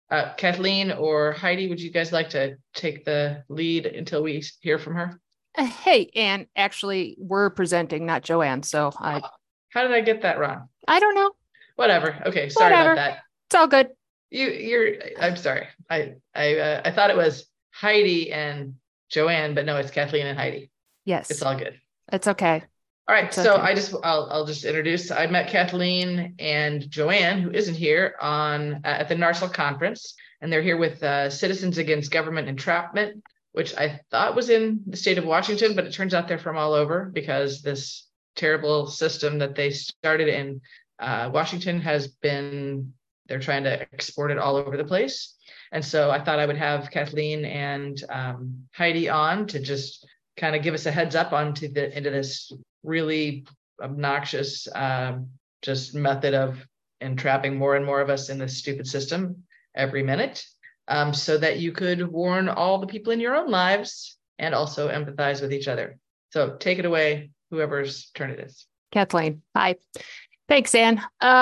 Kathleen or Heidi, would you guys like to take the lead until we hear from her? Hey, Anne, actually, we're presenting, not Joanne. So How did I get that wrong? I don't know. Whatever. Okay, sorry Whatever. about that. It's all good. I'm sorry. I thought it was Heidi and Joanne, but no, it's Kathleen and Heidi. Yes. It's all good. It's okay. All right, It's so okay. I'll just introduce. I met Kathleen and Joanne, who isn't here, on at the NARSL conference, and they're here with Citizens Against Government Entrapment, which I thought was in the state of Washington, but it turns out they're from all over because this terrible system that they started in Washington they're trying to export it all over the place. And so I thought I would have Kathleen and Heidi on to just kind of give us a heads up into this really obnoxious just method of entrapping more and more of us in this stupid system every minute, so that you could warn all the people in your own lives and also empathize with each other. So take it away, whoever's turn it is. Kathleen. Hi. Thanks, Anne.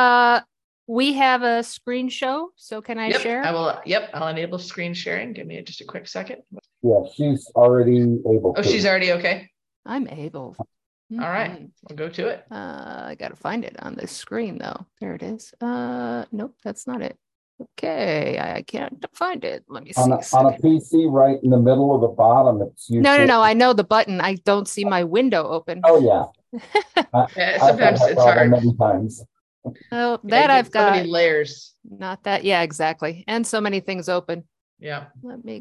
We have a screen show, so can I share? I'll enable screen sharing. Give me just a quick second. Yeah, she's already able to. Oh, she's already okay? I'm able. All right, we'll go to it. I got to find it on this screen, though. There it is. Nope, that's not it. Okay, I can't find it. Let me see. On a PC, right in the middle of the bottom, it's No. I know the button. I don't see my window open. Oh, yeah. Sometimes it's hard. Many times. Oh, that I've got. So many layers. Not that. Yeah, exactly. And so many things open. Yeah. Let me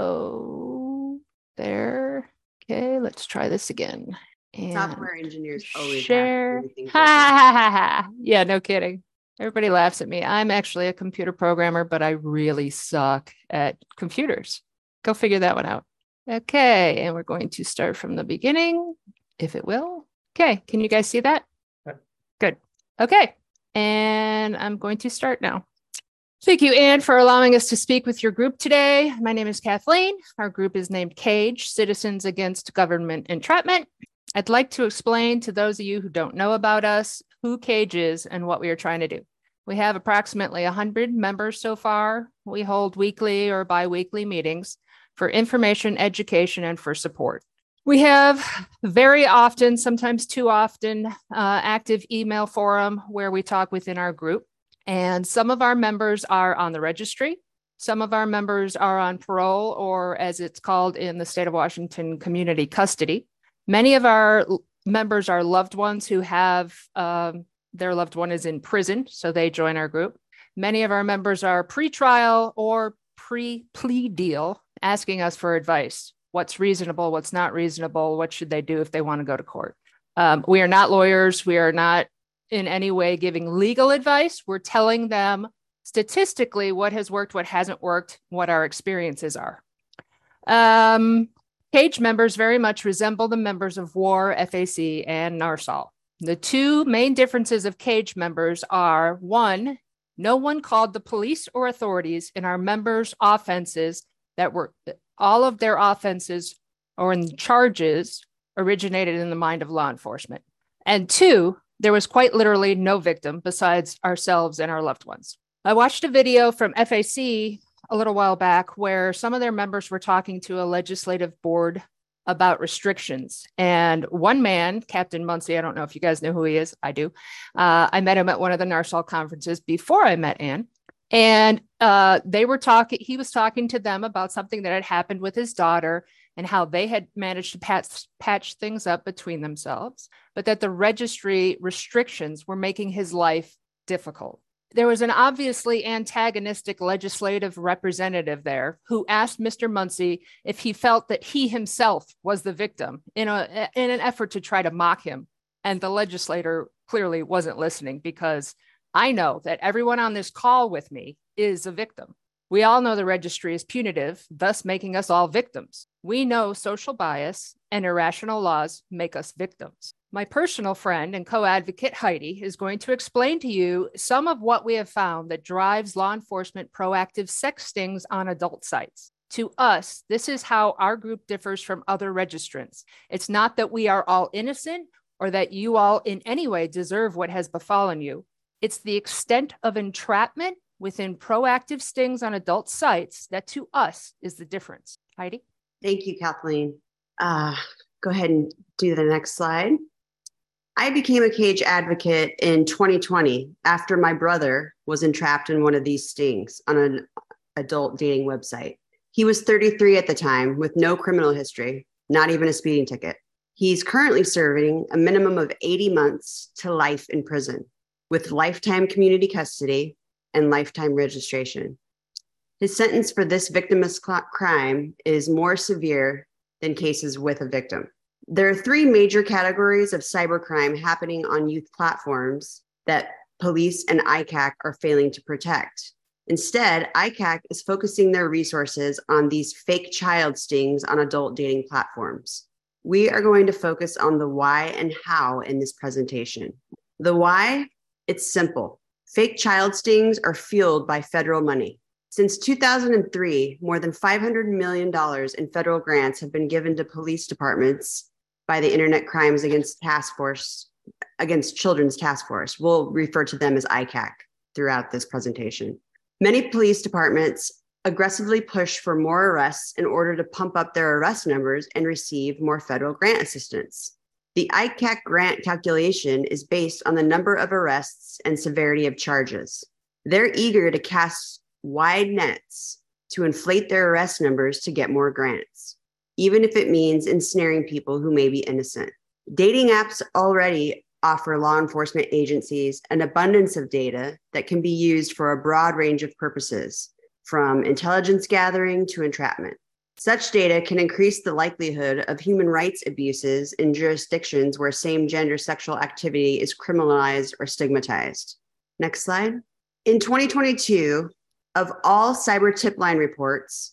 go there. Okay, let's try this again. And software engineers always share. Ha. Yeah, no kidding. Everybody laughs at me. I'm actually a computer programmer, but I really suck at computers. Go figure that one out. Okay, and we're going to start from the beginning, if it will. Okay, can you guys see that? Good. Okay, and I'm going to start now. Thank you, Anne, for allowing us to speak with your group today. My name is Kathleen. Our group is named CAGE, Citizens Against Government Entrapment. I'd like to explain to those of you who don't know about us who CAGE is and what we are trying to do. We have approximately 100 members so far. We hold weekly or bi-weekly meetings for information, education, and for support. We have very often, sometimes too often, active email forum where we talk within our group. And some of our members are on the registry. Some of our members are on parole, or as it's called in the state of Washington, community custody. Many of our members are loved ones who have their loved one is in prison, so they join our group. Many of our members are pre-trial or pre-plea deal, asking us for advice. What's reasonable, what's not reasonable, what should they do if they want to go to court? We are not lawyers. We are not in any way giving legal advice. We're telling them statistically what has worked, what hasn't worked, what our experiences are. CAGE members very much resemble the members of WAR, FAC, and NARSL. The two main differences of CAGE members are, one, no one called the police or authorities in our members' offenses that were all of their offenses or in charges originated in the mind of law enforcement. And two, there was quite literally no victim besides ourselves and our loved ones. I watched a video from FAC a little while back where some of their members were talking to a legislative board about restrictions. And one man, Captain Muncie, I don't know if you guys know who he is. I do. I met him at one of the NARSL conferences before I met Anne. And he was talking to them about something that had happened with his daughter and how they had managed to patch things up between themselves, but that the registry restrictions were making his life difficult. There was an obviously antagonistic legislative representative there who asked Mr. Muncie if he felt that he himself was the victim in an effort to try to mock him. And the legislator clearly wasn't listening, because I know that everyone on this call with me is a victim. We all know the registry is punitive, thus making us all victims. We know social bias and irrational laws make us victims. My personal friend and co-advocate Heidi is going to explain to you some of what we have found that drives law enforcement proactive sex stings on adult sites. To us, this is how our group differs from other registrants. It's not that we are all innocent or that you all in any way deserve what has befallen you. It's the extent of entrapment within proactive stings on adult sites that to us is the difference. Heidi? Thank you, Kathleen. Go ahead and do the next slide. I became a cage advocate in 2020 after my brother was entrapped in one of these stings on an adult dating website. He was 33 at the time with no criminal history, not even a speeding ticket. He's currently serving a minimum of 80 months to life in prison with lifetime community custody and lifetime registration. His sentence for this victimless crime is more severe than cases with a victim. There are three major categories of cybercrime happening on youth platforms that police and ICAC are failing to protect. Instead, ICAC is focusing their resources on these fake child stings on adult dating platforms. We are going to focus on the why and how in this presentation. The why, it's simple. Fake child stings are fueled by federal money. Since 2003, more than $500 million in federal grants have been given to police departments by the Internet Crimes Against Children's Task Force. We'll refer to them as ICAC throughout this presentation. Many police departments aggressively push for more arrests in order to pump up their arrest numbers and receive more federal grant assistance. The ICAC grant calculation is based on the number of arrests and severity of charges. They're eager to cast wide nets to inflate their arrest numbers to get more grants, even if it means ensnaring people who may be innocent. Dating apps already offer law enforcement agencies an abundance of data that can be used for a broad range of purposes, from intelligence gathering to entrapment. Such data can increase the likelihood of human rights abuses in jurisdictions where same-gender sexual activity is criminalized or stigmatized. Next slide. In 2022, of all cyber tip line reports,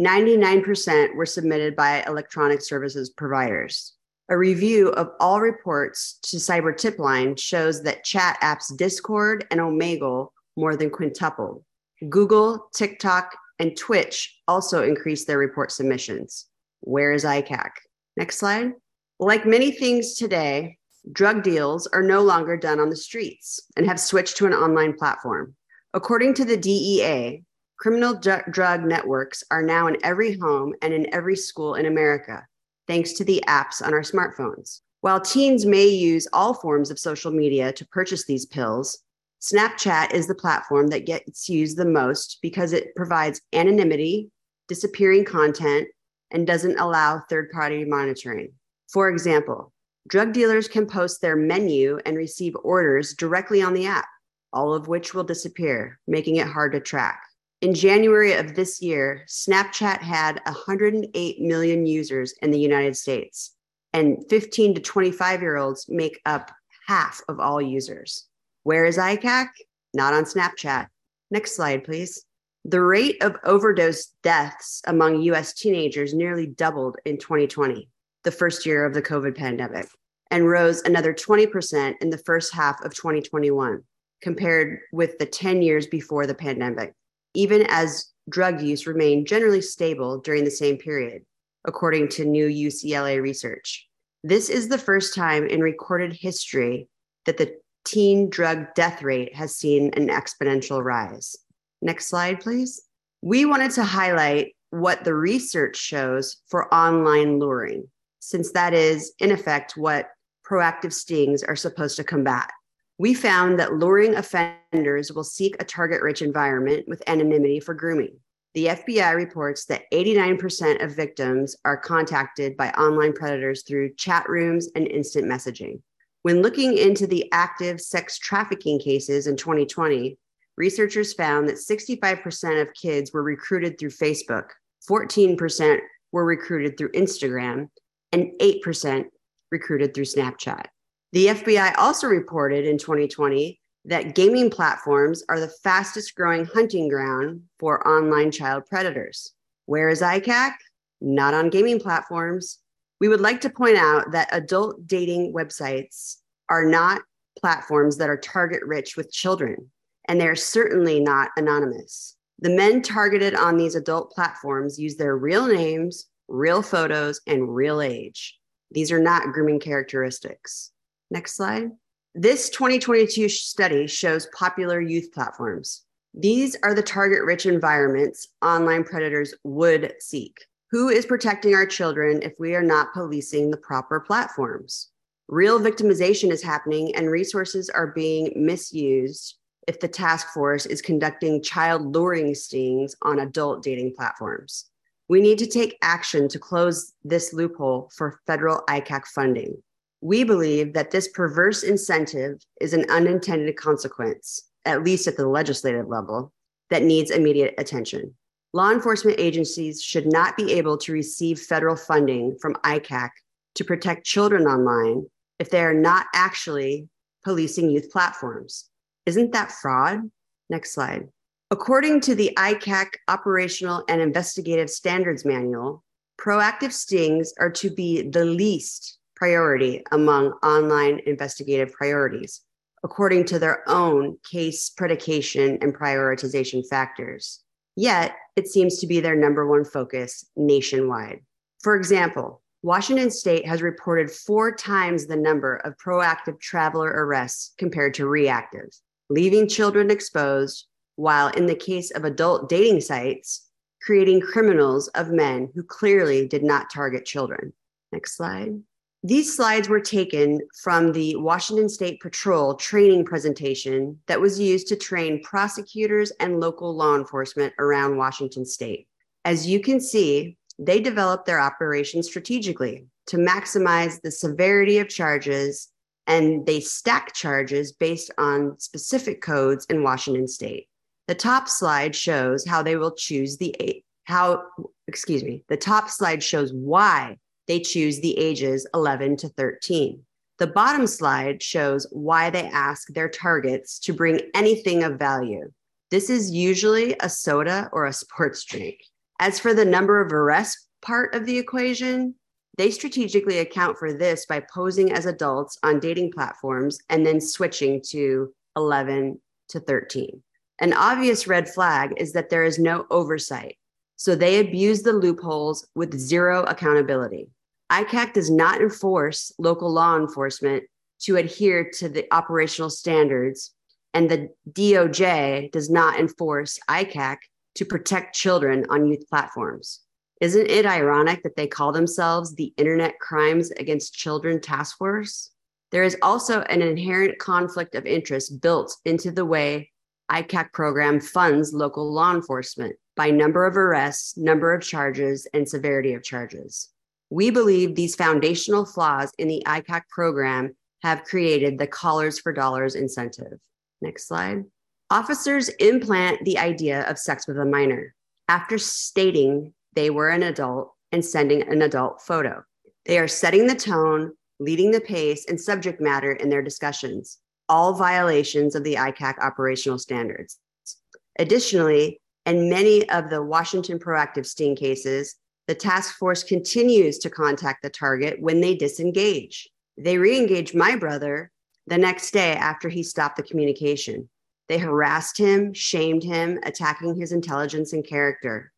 99% were submitted by electronic services providers. A review of all reports to Cyber Tipline shows that chat apps Discord and Omegle more than quintupled. Google, TikTok, and Twitch also increased their report submissions. Where is ICAC? Next slide. Like many things today, drug deals are no longer done on the streets and have switched to an online platform. According to the DEA, criminal drug networks are now in every home and in every school in America, thanks to the apps on our smartphones. While teens may use all forms of social media to purchase these pills, Snapchat is the platform that gets used the most because it provides anonymity, disappearing content, and doesn't allow third-party monitoring. For example, drug dealers can post their menu and receive orders directly on the app, all of which will disappear, making it hard to track. In January of this year, Snapchat had 108 million users in the United States, and 15 to 25-year-olds make up half of all users. Where is ICAC? Not on Snapchat. Next slide, please. The rate of overdose deaths among US teenagers nearly doubled in 2020, the first year of the COVID pandemic, and rose another 20% in the first half of 2021, compared with the 10 years before the pandemic, even as drug use remained generally stable during the same period, according to new UCLA research. This is the first time in recorded history that the teen drug death rate has seen an exponential rise. Next slide, please. We wanted to highlight what the research shows for online luring, since that is, in effect, what proactive stings are supposed to combat. We found that luring offenders will seek a target-rich environment with anonymity for grooming. The FBI reports that 89% of victims are contacted by online predators through chat rooms and instant messaging. When looking into the active sex trafficking cases in 2020, researchers found that 65% of kids were recruited through Facebook, 14% were recruited through Instagram, and 8% recruited through Snapchat. The FBI also reported in 2020 that gaming platforms are the fastest growing hunting ground for online child predators. Where is ICAC? Not on gaming platforms. We would like to point out that adult dating websites are not platforms that are target rich with children, and they're certainly not anonymous. The men targeted on these adult platforms use their real names, real photos, and real age. These are not grooming characteristics. Next slide. This 2022 study shows popular youth platforms. These are the target-rich environments online predators would seek. Who is protecting our children if we are not policing the proper platforms? Real victimization is happening and resources are being misused if the task force is conducting child luring stings on adult dating platforms. We need to take action to close this loophole for federal ICAC funding. We believe that this perverse incentive is an unintended consequence, at least at the legislative level, that needs immediate attention. Law enforcement agencies should not be able to receive federal funding from ICAC to protect children online if they are not actually policing youth platforms. Isn't that fraud? Next slide. According to the ICAC Operational and Investigative Standards Manual, proactive stings are to be the least priority among online investigative priorities, according to their own case predication and prioritization factors. Yet, it seems to be their number one focus nationwide. For example, Washington State has reported 4 times the number of proactive traveler arrests compared to reactive, leaving children exposed, while in the case of adult dating sites, creating criminals of men who clearly did not target children. Next slide. These slides were taken from the Washington State Patrol training presentation that was used to train prosecutors and local law enforcement around Washington State. As you can see, they developed their operations strategically to maximize the severity of charges, and they stack charges based on specific codes in Washington State. The top slide shows how they will choose the top slide shows why they choose the ages 11 to 13. The bottom slide shows why they ask their targets to bring anything of value. This is usually a soda or a sports drink. As for the number of arrests part of the equation, they strategically account for this by posing as adults on dating platforms and then switching to 11 to 13. An obvious red flag is that there is no oversight, so they abuse the loopholes with zero accountability. ICAC does not enforce local law enforcement to adhere to the operational standards, and the DOJ does not enforce ICAC to protect children on youth platforms. Isn't it ironic that they call themselves the Internet Crimes Against Children Task Force? There is also an inherent conflict of interest built into the way ICAC program funds local law enforcement by number of arrests, number of charges, and severity of charges. We believe these foundational flaws in the ICAC program have created the Collars for Dollars incentive. Next slide. Officers implant the idea of sex with a minor after stating they were an adult and sending an adult photo. They are setting the tone, leading the pace, and subject matter in their discussions, all violations of the ICAC operational standards. Additionally, in many of the Washington proactive sting cases, the task force continues to contact the target when they disengage. They re-engage my brother the next day after he stopped the communication. They harassed him, shamed him, attacking his intelligence and character.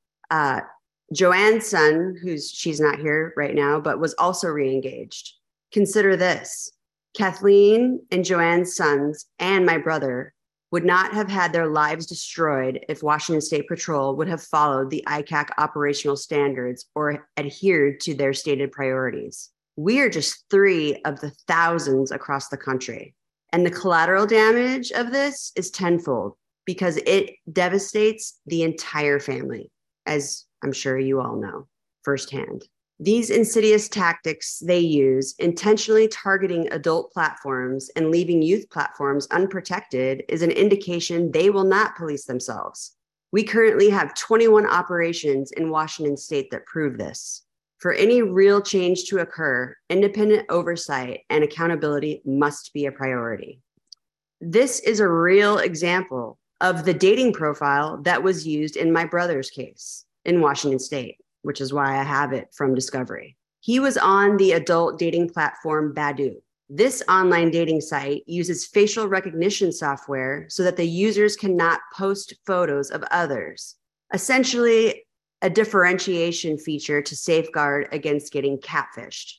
Joanne's son, she's not here right now, but was also re-engaged. Consider this. Kathleen and Joanne's sons and my brother would not have had their lives destroyed if Washington State Patrol would have followed the ICAC operational standards or adhered to their stated priorities. We are just 3 of the thousands across the country. And the collateral damage of this is tenfold because it devastates the entire family, as I'm sure you all know firsthand. These insidious tactics they use, intentionally targeting adult platforms and leaving youth platforms unprotected, is an indication they will not police themselves. We currently have 21 operations in Washington State that prove this. For any real change to occur, independent oversight and accountability must be a priority. This is a real example of the dating profile that was used in my brother's case in Washington State, which is why I have it from Discovery. He was on the adult dating platform Badoo. This online dating site uses facial recognition software so that the users cannot post photos of others, essentially a differentiation feature to safeguard against getting catfished.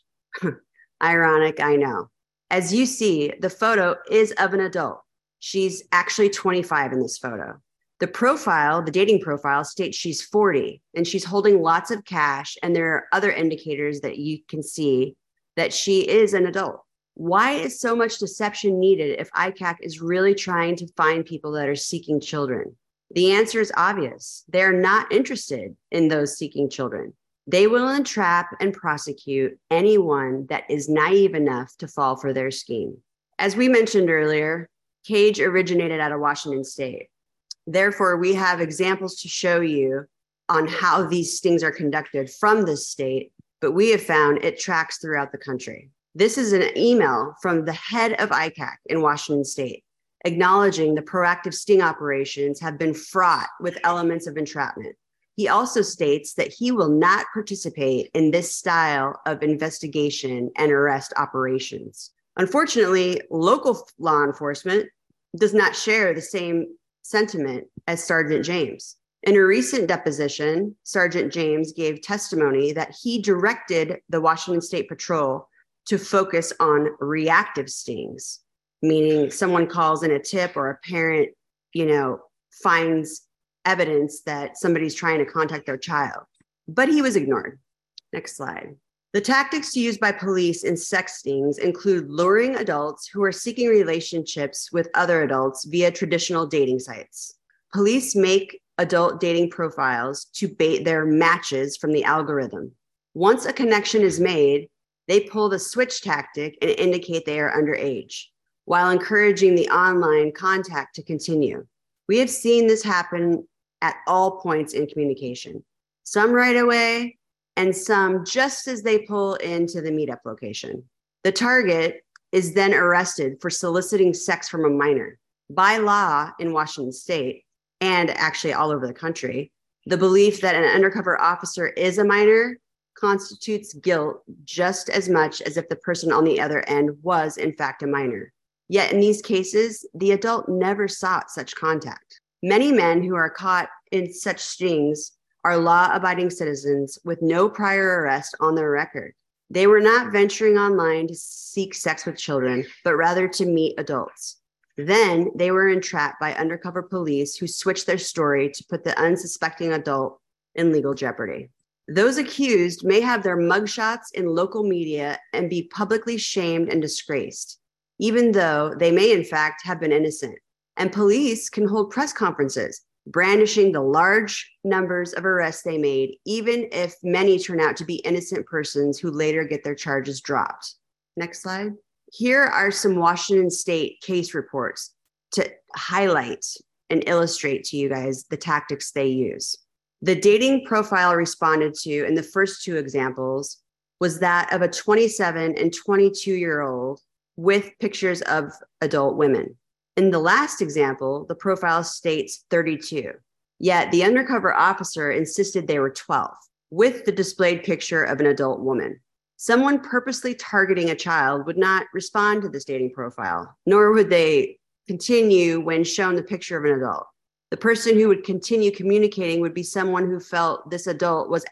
Ironic, I know. As you see, the photo is of an adult. She's actually 25 in this photo. The dating profile states she's 40 and she's holding lots of cash. And there are other indicators that you can see that she is an adult. Why is so much deception needed if ICAC is really trying to find people that are seeking children? The answer is obvious. They're not interested in those seeking children. They will entrap and prosecute anyone that is naive enough to fall for their scheme. As we mentioned earlier, CAGE originated out of Washington State. Therefore, we have examples to show you on how these stings are conducted from this state, but we have found it tracks throughout the country. This is an email from the head of ICAC in Washington State, acknowledging the proactive sting operations have been fraught with elements of entrapment. He also states that he will not participate in this style of investigation and arrest operations. Unfortunately, local law enforcement does not share the same sentiment as Sergeant James. In a recent deposition, Sergeant James gave testimony that he directed the Washington State Patrol to focus on reactive stings, meaning someone calls in a tip or a parent, finds evidence that somebody's trying to contact their child. But he was ignored. Next slide. The tactics used by police in sex stings include luring adults who are seeking relationships with other adults via traditional dating sites. Police make adult dating profiles to bait their matches from the algorithm. Once a connection is made, they pull the switch tactic and indicate they are underage, while encouraging the online contact to continue. We have seen this happen at all points in communication, some right away, and some just as they pull into the meetup location. The target is then arrested for soliciting sex from a minor. By law in Washington State, and actually all over the country, the belief that an undercover officer is a minor constitutes guilt just as much as if the person on the other end was in fact a minor. Yet in these cases, the adult never sought such contact. Many men who are caught in such stings are law-abiding citizens with no prior arrest on their record. They were not venturing online to seek sex with children, but rather to meet adults. Then they were entrapped by undercover police who switched their story to put the unsuspecting adult in legal jeopardy. Those accused may have their mugshots in local media and be publicly shamed and disgraced, even though they may in fact have been innocent. And police can hold press conferences, brandishing the large numbers of arrests they made, even if many turn out to be innocent persons who later get their charges dropped. Next slide. Here are some Washington State case reports to highlight and illustrate to you guys the tactics they use. The dating profile responded to in the first two examples was that of a 27 and 22-year-old with pictures of adult women. In the last example, the profile states 32, yet the undercover officer insisted they were 12, with the displayed picture of an adult woman. Someone purposely targeting a child would not respond to this dating profile, nor would they continue when shown the picture of an adult. The person who would continue communicating would be someone who felt this adult was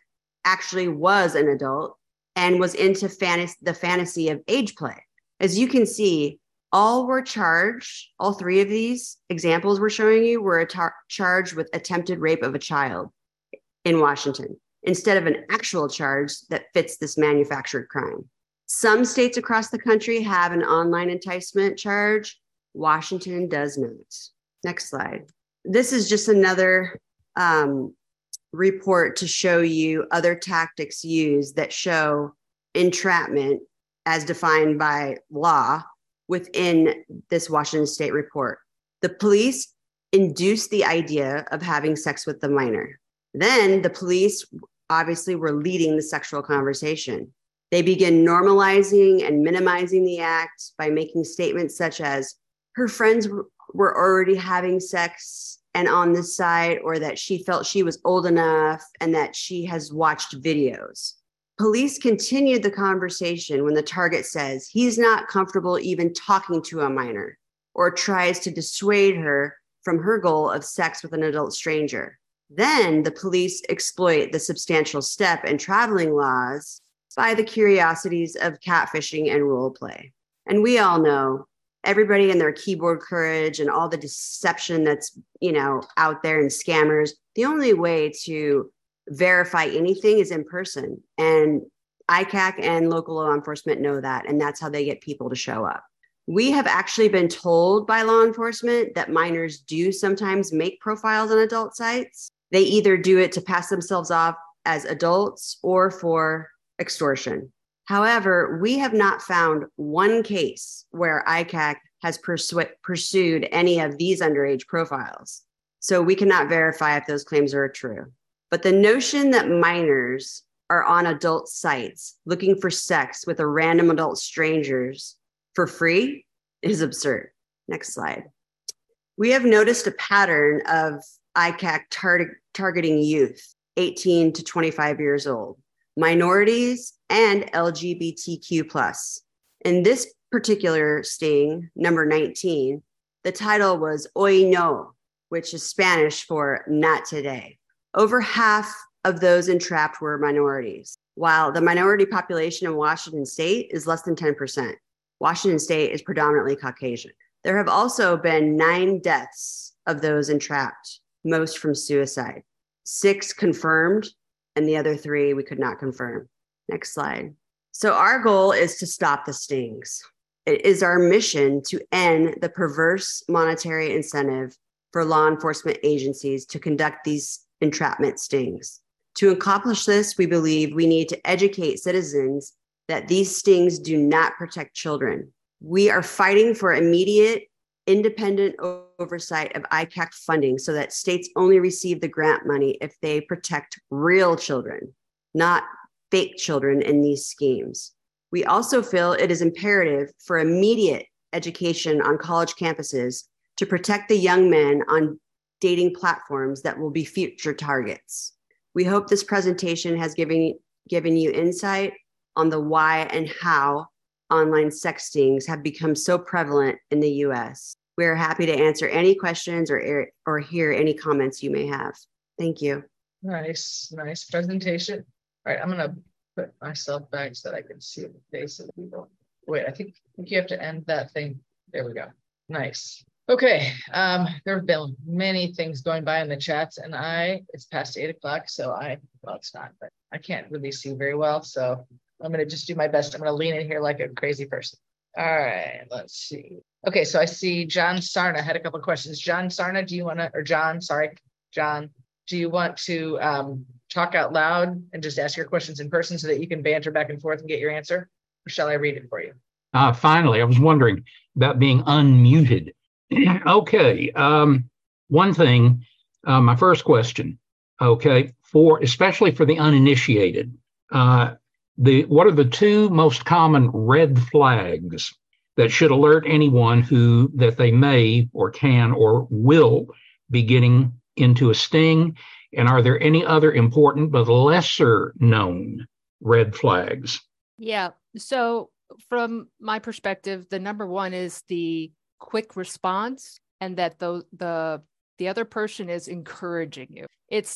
an adult and was into the fantasy of age play. As you can see, all were charged, all three of these examples we're showing you were charged with attempted rape of a child in Washington, instead of an actual charge that fits this manufactured crime. Some states across the country have an online enticement charge. Washington does not. Next slide. This is just another report to show you other tactics used that show entrapment as defined by law within this Washington State report. The police induced the idea of having sex with the minor. Then the police obviously were leading the sexual conversation. They begin normalizing and minimizing the act by making statements such as her friends were already having sex and on this side, or that she felt she was old enough and that she has watched videos. Police continued the conversation when the target says he's not comfortable even talking to a minor or tries to dissuade her from her goal of sex with an adult stranger. Then the police exploit the substantial step and traveling laws by the curiosities of catfishing and role play. And we all know everybody and their keyboard courage and all the deception that's, out there and scammers, the only way to verify anything is in person. And ICAC and local law enforcement know that, and that's how they get people to show up. We have actually been told by law enforcement that minors do sometimes make profiles on adult sites. They either do it to pass themselves off as adults or for extortion. However, we have not found one case where ICAC has pursued any of these underage profiles. So we cannot verify if those claims are true. But the notion that minors are on adult sites looking for sex with a random adult strangers for free is absurd. Next slide. We have noticed a pattern of ICAC targeting youth, 18 to 25 years old, minorities, and LGBTQ+. In this particular sting, number 19, the title was Hoy No, which is Spanish for not today. Over half of those entrapped were minorities, while the minority population in Washington state is less than 10%. Washington state is predominantly Caucasian. There have also been 9 deaths of those entrapped, most from suicide. 6 confirmed, and the other 3 we could not confirm. Next slide. So our goal is to stop the stings. It is our mission to end the perverse monetary incentive for law enforcement agencies to conduct these entrapment stings. To accomplish this, we believe we need to educate citizens that these stings do not protect children. We are fighting for immediate, independent oversight of ICAC funding so that states only receive the grant money if they protect real children, not fake children in these schemes. We also feel it is imperative for immediate education on college campuses to protect the young men on dating platforms that will be future targets. We hope this presentation has given you insight on the why and how online sextings have become so prevalent in the US. We are happy to answer any questions or hear any comments you may have. Thank you. Nice presentation. All right, I'm gonna put myself back so that I can see the face of the people. Wait, I think you have to end that thing. There we go. Nice. Okay, there have been many things going by in the chats, and it's past 8 o'clock, so it's not, but I can't really see very well, so I'm going to just do my best. I'm going to lean in here like a crazy person. All right, let's see. Okay, so I see John Sarna had a couple of questions. John Sarna, do you want to talk out loud and just ask your questions in person so that you can banter back and forth and get your answer? Or shall I read it for you? Finally, I was wondering about being unmuted. Okay, one thing, my first question, okay, especially for the uninitiated, what are the 2 most common red flags that should alert anyone that they may or can or will be getting into a sting? And are there any other important but lesser known red flags? Yeah. So from my perspective, the number one is the quick response, and that the other person is encouraging you. It's,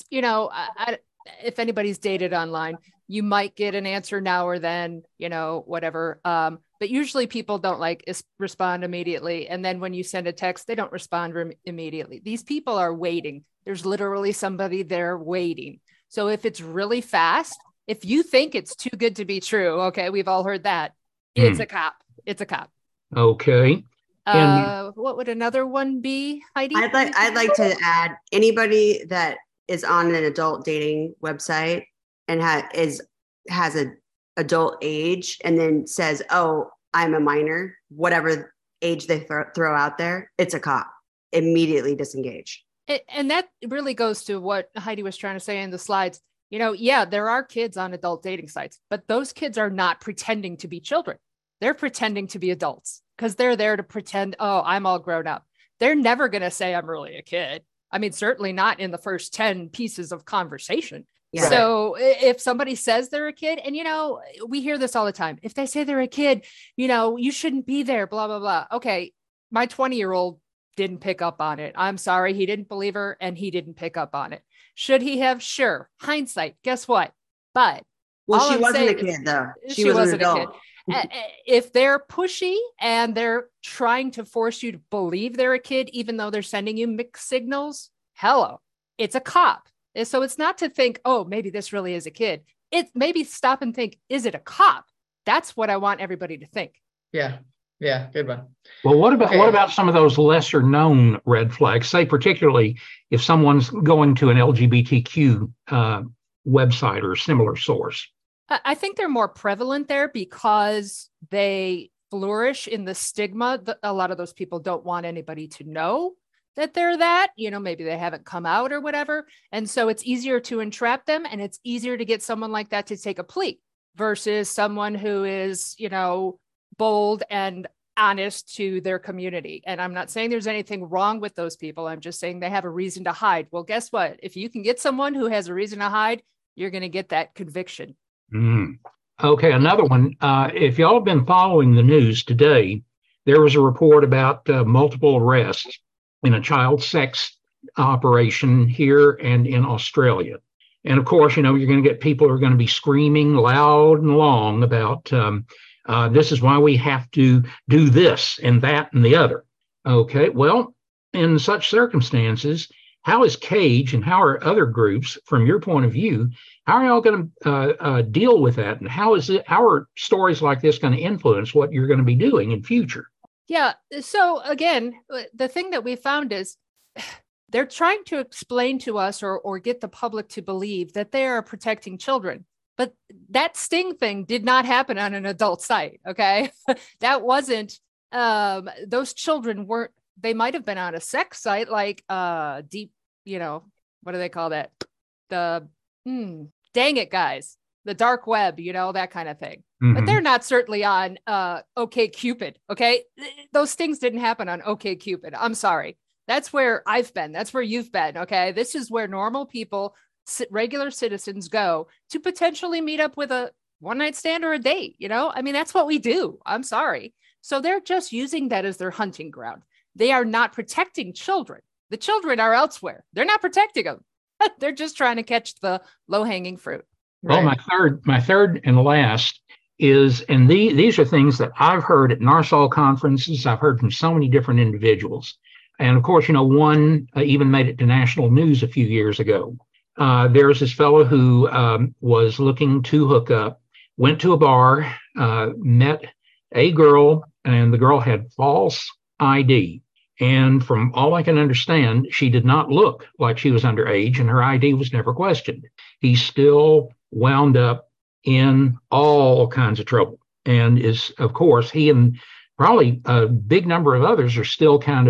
if anybody's dated online, you might get an answer now or then, whatever. But usually people don't respond immediately. And then when you send a text, they don't respond immediately. These people are waiting. There's literally somebody there waiting. So if it's really fast, if you think it's too good to be true, okay, we've all heard that. It's a cop. It's a cop. Okay. What would another one be, Heidi? I'd like to add anybody that is on an adult dating website and has an adult age and then says, "Oh, I'm a minor," whatever age they throw out there, it's a cop. Immediately disengage. And that really goes to what Heidi was trying to say in the slides. Yeah, there are kids on adult dating sites, but those kids are not pretending to be children. They're pretending to be adults because they're there to pretend, oh, I'm all grown up. They're never going to say I'm really a kid. I mean, certainly not in the first 10 pieces of conversation. Yeah. So if somebody says they're a kid, and, we hear this all the time. If they say they're a kid, you shouldn't be there, blah, blah, blah. Okay, my 20-year-old didn't pick up on it. I'm sorry. He didn't believe her and he didn't pick up on it. Should he have? Sure. Hindsight. Guess what? But she wasn't a kid, though. She wasn't a kid. If they're pushy and they're trying to force you to believe they're a kid, even though they're sending you mixed signals, hello, it's a cop. And so it's not to think, oh, maybe this really is a kid. It maybe stop and think, is it a cop? That's what I want everybody to think. Yeah. Yeah. Good one. Well, what about some of those lesser known red flags? Say, particularly if someone's going to an LGBTQ website or similar source. I think they're more prevalent there because they flourish in the stigma. A lot of those people don't want anybody to know that they're that, maybe they haven't come out or whatever. And so it's easier to entrap them, and it's easier to get someone like that to take a plea versus someone who is, bold and honest to their community. And I'm not saying there's anything wrong with those people. I'm just saying they have a reason to hide. Well, guess what? If you can get someone who has a reason to hide, you're going to get that conviction. Okay, another one. If y'all have been following the news today, there was a report about multiple arrests in a child sex operation here and in Australia. And of course, you're going to get people who are going to be screaming loud and long about this is why we have to do this and that and the other. Okay, well, in such circumstances, how is CAGE and how are other groups, from your point of view, how are y'all going to deal with that? And how are stories like this going to influence what you're going to be doing in future? Yeah. So again, the thing that we found is they're trying to explain to us or get the public to believe that they are protecting children. But that Sting thing did not happen on an adult site. Okay. That wasn't, those children weren't, they might have been on a sex site like deep, what do they call that? Dang it, guys. The dark web, that kind of thing. Mm-hmm. But they're not certainly on OkCupid, okay? Those things didn't happen on OkCupid. I'm sorry. That's where I've been. That's where you've been, okay? This is where normal people, regular citizens go to potentially meet up with a one-night stand or a date, that's what we do. I'm sorry. So they're just using that as their hunting ground. They are not protecting children. The children are elsewhere. They're not protecting them. They're just trying to catch the low-hanging fruit. Well, my third and last is, and these are things that I've heard at NARSOL conferences. I've heard from so many different individuals. And of course, one even made it to national news a few years ago. There's this fellow who was looking to hook up, went to a bar, met a girl, and the girl had false ID. And from all I can understand, she did not look like she was underage, and her ID was never questioned. He still wound up in all kinds of trouble. And is, of course, he and probably a big number of others are still kind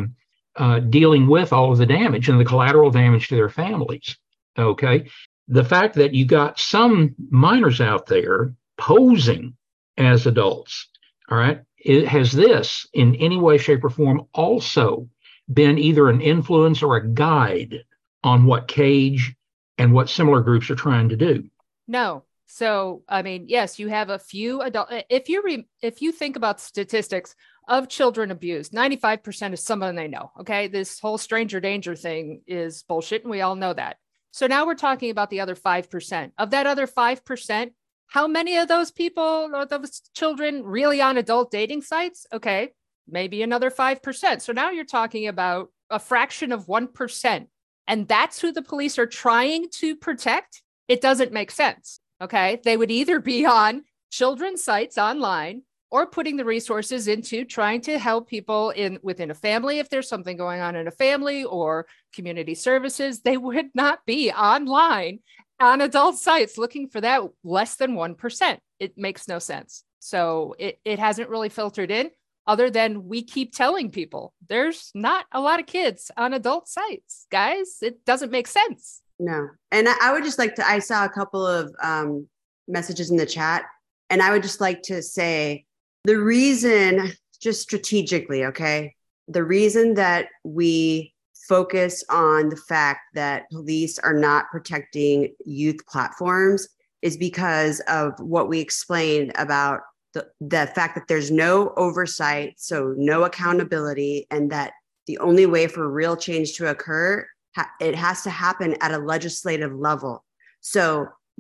of dealing with all of the damage and the collateral damage to their families. Okay. The fact that you got some minors out there posing as adults, all right, has this in any way, shape, or form also been either an influence or a guide on what CAGE and what similar groups are trying to do? No. So, yes, you have a few adult. If you think about statistics of children abused, 95% is someone they know. Okay. This whole stranger danger thing is bullshit. And we all know that. So now we're talking about the other 5%. Of that other 5%, how many of those people or those children really on adult dating sites? Okay, maybe another 5%. So now you're talking about a fraction of 1%. And that's who the police are trying to protect. It doesn't make sense. Okay, they would either be on children's sites online or putting the resources into trying to help people within a family if there's something going on in a family or community services. They would not be online on adult sites looking for that less than 1%. It makes no sense. So it hasn't really filtered in, other than we keep telling people there's not a lot of kids on adult sites, guys. It doesn't make sense. No. And I would just like to, I saw a couple of messages in the chat, and I would just like to say the reason, just strategically, okay, the reason that we focus on the fact that police are not protecting youth platforms is because of what we explained about the fact that there's no oversight, so no accountability, and that the only way for real change to occur, it has to happen at a legislative level. So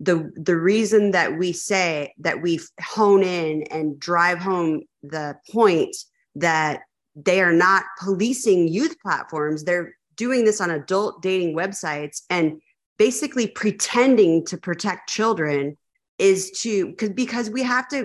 the reason that we say that we hone in and drive home the point that they are not policing youth platforms, they're doing this on adult dating websites and basically pretending to protect children, is because we have to,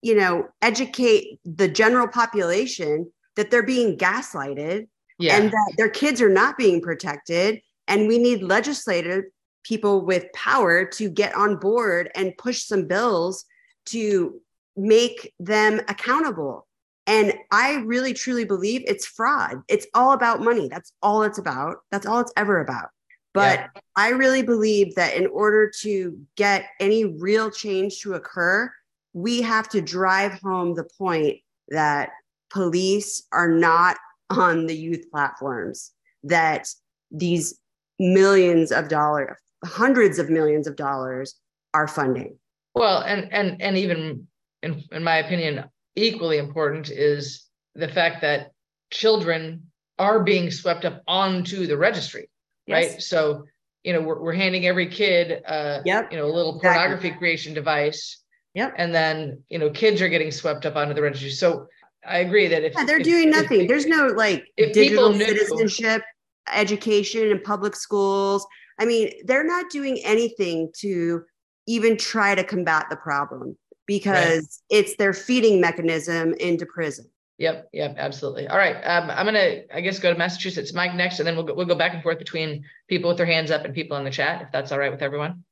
educate the general population that they're being gaslighted and that their kids are not being protected. And we need legislative people with power to get on board and push some bills to make them accountable. And I really, truly believe it's fraud. It's all about money. That's all it's about. That's all it's ever about. But I really believe that in order to get any real change to occur, we have to drive home the point that police are not on the youth platforms, that these millions of dollars, hundreds of millions of dollars are funding. Well, and even in my opinion, equally important is the fact that children are being swept up onto the registry, right? So, we're handing every kid, a little pornography creation device. And then, kids are getting swept up onto the registry. So I agree that if they're doing nothing, there's no digital citizenship education in public schools. I mean, they're not doing anything to even try to combat the problem because it's their feeding mechanism into prison. Yep, absolutely. All right, I'm gonna, I guess, go to Massachusetts Mike next, and then we'll go back and forth between people with their hands up and people in the chat, if that's all right with everyone.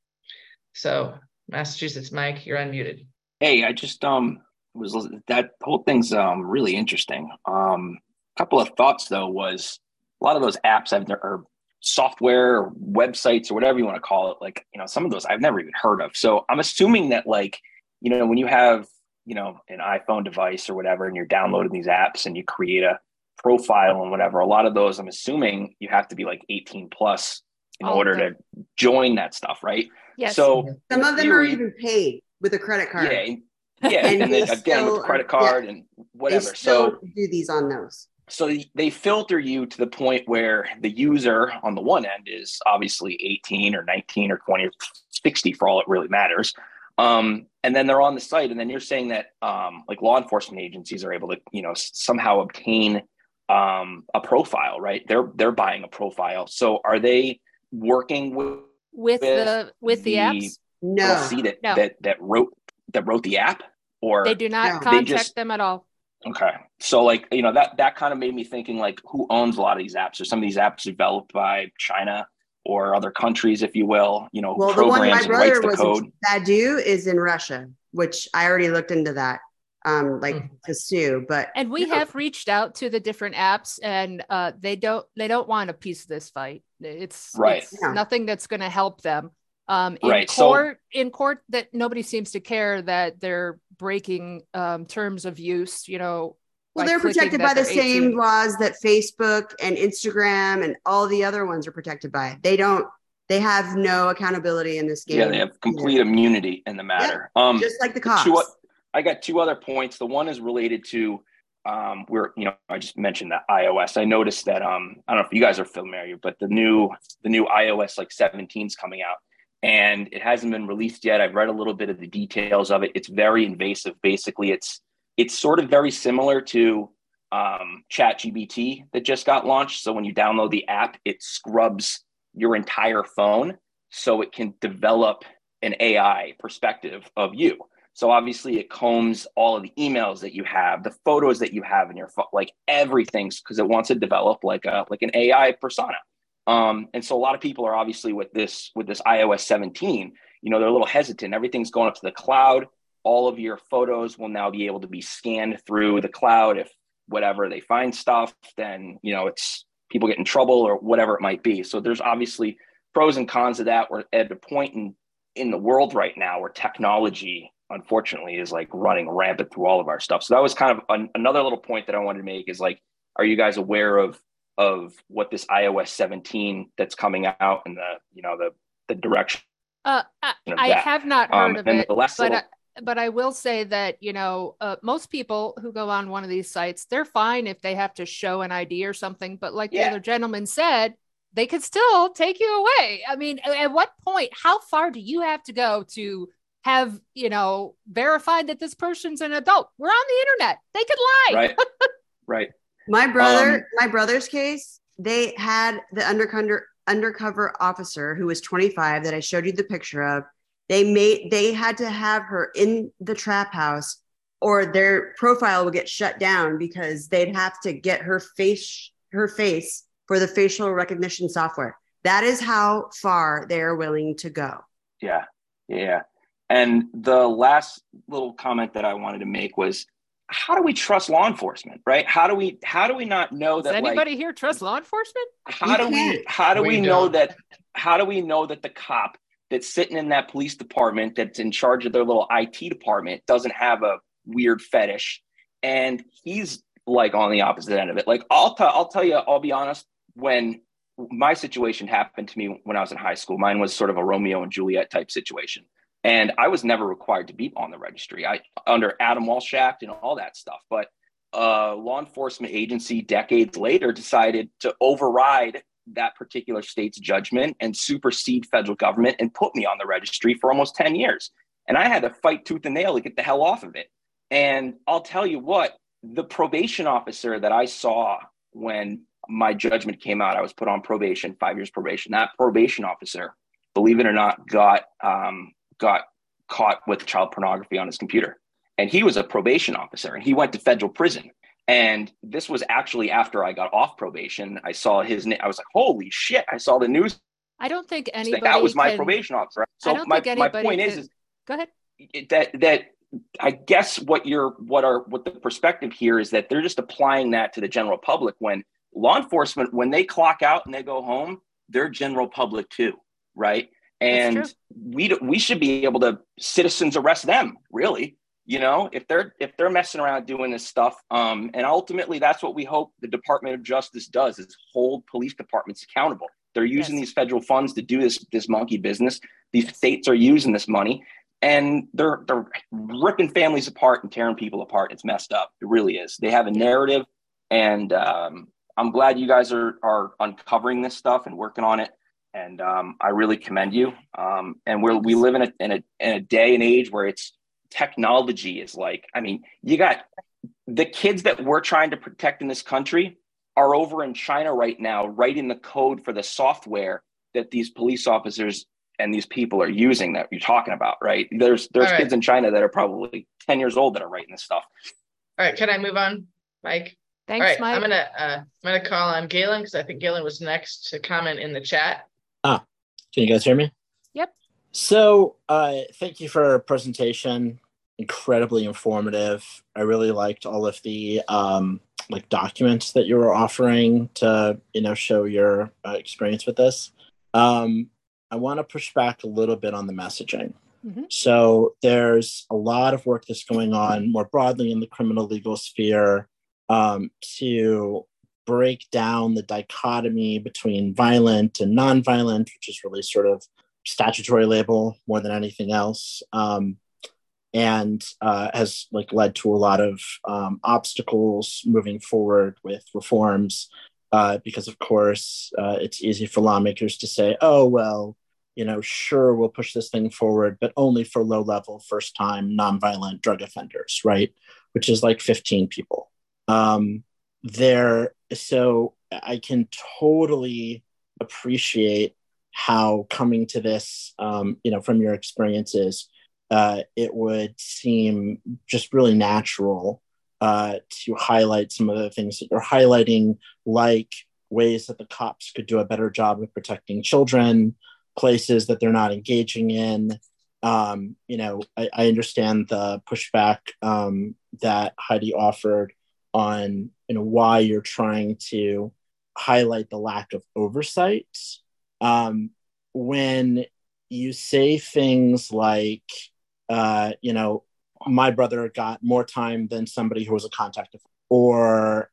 So Massachusetts Mike, you're unmuted. Hey, I just was that whole thing's really interesting. Couple of thoughts though was a lot of those apps or software or websites or whatever you want to call it, some of those I've never even heard of. So I'm assuming that when you have an iPhone device or whatever, and you're downloading these apps and you create a profile and whatever, a lot of those, I'm assuming you have to be 18 plus in order to join that stuff, right? Yes. So some of them are even paid with a credit card. Yeah. And then again with the credit card and whatever. They still do these on those. So they filter you to the point where the user on the one end is obviously 18 or 19 or 20 or 60 for all it really matters. And then they're on the site, and then you're saying that law enforcement agencies are able to, somehow obtain a profile, right? They're buying a profile. So are they working with the apps? No. That wrote the app, or they do not contact them at all. Okay. So that kind of made me thinking who owns a lot of these apps? Are some of these apps developed by China or other countries, if you will, well, the one my brother was Badoo is in Russia, which I already looked into that, to sue. And we have reached out to the different apps, and they don't want a piece of this fight. It's nothing that's going to help them. In court, that nobody seems to care that they're breaking terms of use, Well, they're protected by the same laws that Facebook and Instagram and all the other ones are protected by. They have no accountability in this game. Yeah, they have complete immunity in the matter. Just like the cops. I got two other points. The one is related to I just mentioned that iOS. I noticed that I don't know if you guys are familiar, but the new iOS 17 is coming out, and it hasn't been released yet. I've read a little bit of the details of it. It's very invasive. Basically, it's sort of very similar to ChatGPT that just got launched. So when you download the app, it scrubs your entire phone so it can develop an AI perspective of you. So obviously it combs all of the emails that you have, the photos that you have in your phone, everything's, because it wants to develop an AI persona. And so a lot of people are obviously with this iOS 17, they're a little hesitant. Everything's going up to the cloud. All of your photos will now be able to be scanned through the cloud. If whatever they find stuff, then, it's people get in trouble or whatever it might be. So there's obviously pros and cons of that. We're at a point in the world right now where technology, unfortunately, is running rampant through all of our stuff. So that was kind of another little point that I wanted to make is are you guys aware of what this iOS 17 that's coming out and the direction? I have not heard of it, but I will say that, most people who go on one of these sites, they're fine if they have to show an ID or something. But the other gentleman said, they could still take you away. I mean, at what point, how far do you have to go to have, verified that this person's an adult? We're on the internet. They could lie. Right. Right. My brother's case, they had the undercover officer who was 25 that I showed you the picture of. They had to have her in the trap house or their profile would get shut down because they'd have to get her face for the facial recognition software. That is how far they're willing to go. Yeah. Yeah. And the last little comment that I wanted to make was, how do we trust law enforcement, right? How do we not know that? Does anybody here trust law enforcement? How do we know that the cop that's sitting in that police department that's in charge of their little IT department doesn't have a weird fetish, and he's like on the opposite end of it? Like I'll tell you, I'll be honest. When my situation happened to me when I was in high school, mine was sort of a Romeo and Juliet type situation. And I was never required to be on the registry. Under Adam Walsh Act and all that stuff. But a law enforcement agency decades later decided to override that particular state's judgment and supersede federal government and put me on the registry for almost 10 years. And I had to fight tooth and nail to get the hell off of it. And I'll tell you what, the probation officer that I saw when my judgment came out, I was put on probation, 5 years probation. That probation officer, believe it or not, got caught with child pornography on his computer. And he was a probation officer and he went to federal prison. And this was actually after I got off probation. I saw his name. I was like, holy shit. I saw the news. I don't think anybody that was my probation officer. So my point is go ahead. That I guess what the perspective here is that they're just applying that to the general public, when law enforcement, when they clock out and they go home, they're general public too. Right. And we should be able to citizens arrest them, really, if they're messing around doing this stuff. And ultimately, that's what we hope the Department of Justice does, is hold police departments accountable. They're using these federal funds to do this monkey business. These states are using this money and they're ripping families apart and tearing people apart. It's messed up. It really is. They have a narrative, and I'm glad you guys are uncovering this stuff and working on it. And I really commend you. And we live in a day and age where it's technology is like, I mean, you got the kids that we're trying to protect in this country are over in China right now, writing the code for the software that these police officers and these people are using that you're talking about, right? There's kids in China that are probably 10 years old that are writing this stuff. All right. Can I move on, Mike? Thanks, all right, Mike. I'm gonna call on Galen because I think Galen was next to comment in the chat. Can you guys hear me? Yep. So thank you for our presentation. Incredibly informative. I really liked all of the documents that you were offering to, show your experience with this. I want to push back a little bit on the messaging. Mm-hmm. So there's a lot of work that's going on more broadly in the criminal legal sphere to break down the dichotomy between violent and nonviolent, which is really sort of statutory label more than anything else, and has led to a lot of obstacles moving forward with reforms, because of course it's easy for lawmakers to say, oh, well, sure, we'll push this thing forward, but only for low-level, first-time, nonviolent drug offenders, right? Which is 15 people. So I can totally appreciate how coming to this, from your experiences, it would seem just really natural to highlight some of the things that you're highlighting, like ways that the cops could do a better job of protecting children, places that they're not engaging in. I understand the pushback that Heidi offered on why you're trying to highlight the lack of oversight. When you say things like, my brother got more time than somebody who was a contact, or,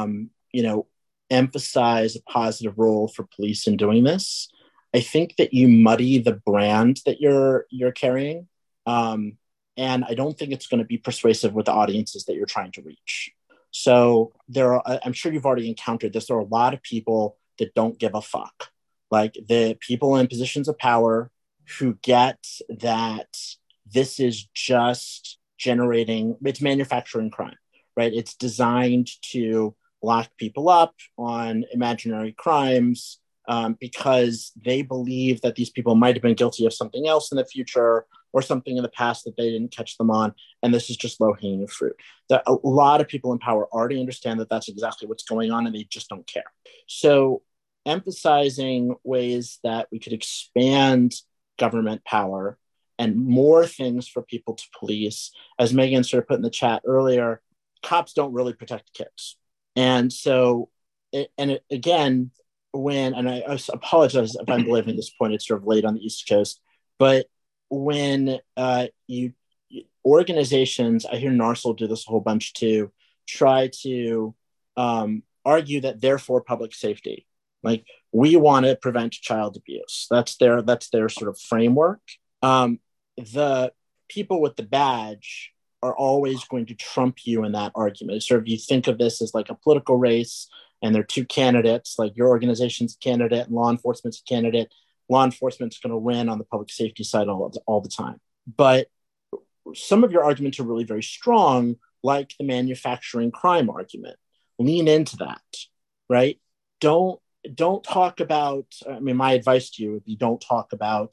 emphasize a positive role for police in doing this, I think that you muddy the brand that you're carrying. And I don't think it's going to be persuasive with the audiences that you're trying to reach. So I'm sure you've already encountered this. There are a lot of people that don't give a fuck. Like the people in positions of power who get that this is just it's manufacturing crime, right? It's designed to lock people up on imaginary crimes because they believe that these people might have been guilty of something else in the future or something in the past that they didn't catch them on. And this is just low-hanging fruit. That a lot of people in power already understand that that's exactly what's going on and they just don't care. So emphasizing ways that we could expand government power and more things for people to police, as Megan sort of put in the chat earlier, cops don't really protect kids. And so, again, and I apologize if I'm belaboring this point, it's sort of late on the East Coast, but when organizations, I hear NARSOL do this a whole bunch too, try to argue that they're for public safety. Like, we want to prevent child abuse. That's their sort of framework. The people with the badge are always going to trump you in that argument. It's sort of, you think of this as like a political race and there are two candidates, like your organization's candidate and law enforcement's candidate. Law enforcement's going to win on the public safety side all the time. But some of your arguments are really very strong, like the manufacturing crime argument. Lean into that, right? Don't talk about, my advice to you would be don't talk about,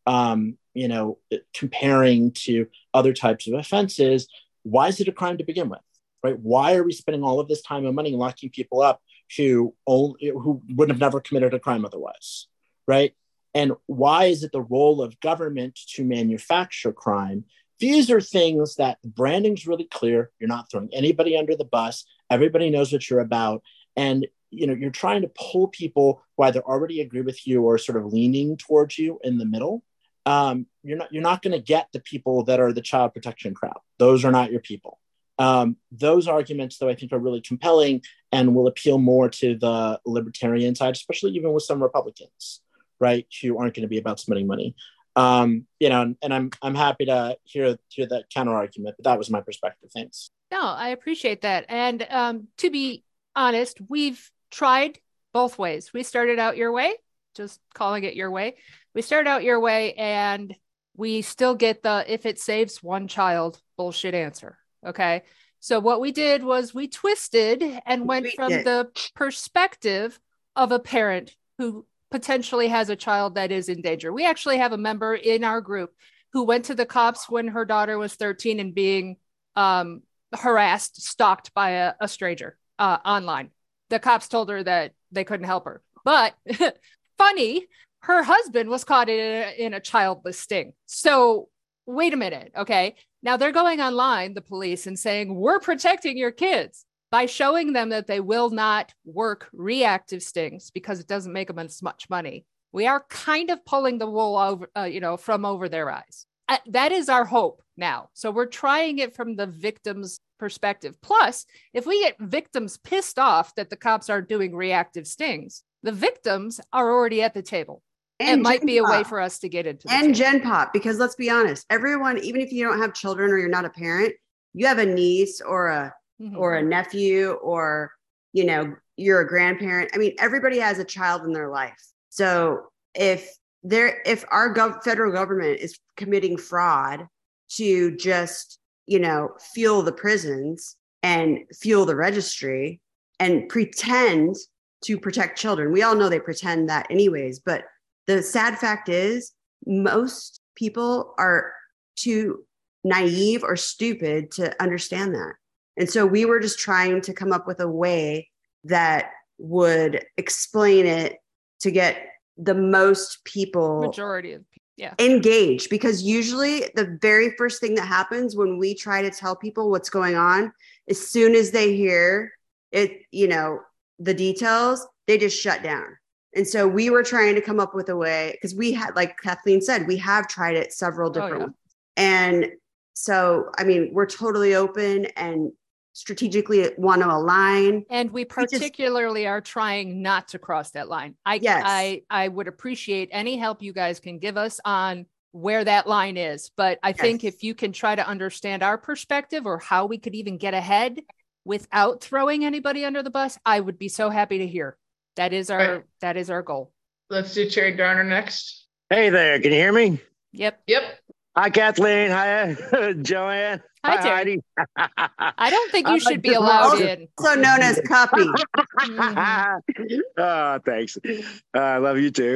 comparing to other types of offenses. Why is it a crime to begin with, right? Why are we spending all of this time and money locking people up who would have never committed a crime otherwise, right? And why is it the role of government to manufacture crime? These are things that the branding's really clear. You're not throwing anybody under the bus. Everybody knows what you're about. And you're trying to pull people who either already agree with you or sort of leaning towards you in the middle. You're not going to get the people that are the child protection crowd. Those are not your people. Those arguments, though, I think are really compelling and will appeal more to the libertarian side, especially even with some Republicans, right, who aren't going to be about spending money. And I'm happy to hear that counter argument, but that was my perspective. Thanks. No, I appreciate that. And to be honest, we've tried both ways. We started out your way, just calling it your way. We started out your way and we still get the if it saves one child bullshit answer. Okay. So what we did was we twisted and went from the perspective of a parent who potentially has a child that is in danger. We actually have a member in our group who went to the cops when her daughter was 13 and being harassed, stalked by a stranger online. The cops told her that they couldn't help her. But funny, her husband was caught in a childless sting. So wait a minute. Okay. Now they're going online, the police, and saying, we're protecting your kids by showing them that they will not work reactive stings because it doesn't make them as much money. We are kind of pulling the wool over, from over their eyes. That is our hope now. So we're trying it from the victim's perspective. Plus, if we get victims pissed off that the cops are doing reactive stings, the victims are already at the table. And it might be a way for us to get into and Gen Pop, because let's be honest, everyone, even if you don't have children or you're not a parent, you have a niece or a nephew, or you're a grandparent. I mean, everybody has a child in their life. So if our federal government is committing fraud to just fuel the prisons and fuel the registry and pretend to protect children, we all know they pretend that anyways, but the sad fact is most people are too naive or stupid to understand that. And so we were just trying to come up with a way that would explain it to get the most people, majority of people, engaged. Because usually the very first thing that happens when we try to tell people what's going on, as soon as they hear it, the details, they just shut down. And so we were trying to come up with a way, because we had, like Kathleen said, we have tried it several different ways. And so, we're totally open and strategically want to align. And we particularly are trying not to cross that line. I would appreciate any help you guys can give us on where that line is. But I think if you can try to understand our perspective or how we could even get ahead without throwing anybody under the bus, I would be so happy to hear. That is Right. our goal. Let's do Cherry Garner next. Hey there, can you hear me? Yep. Yep. Hi, Kathleen. Hi, Joanne. Hi, Terry. Heidi. I don't think you should be just allowed wanna- in. Also known as Cuppy. Oh, thanks. I love you too.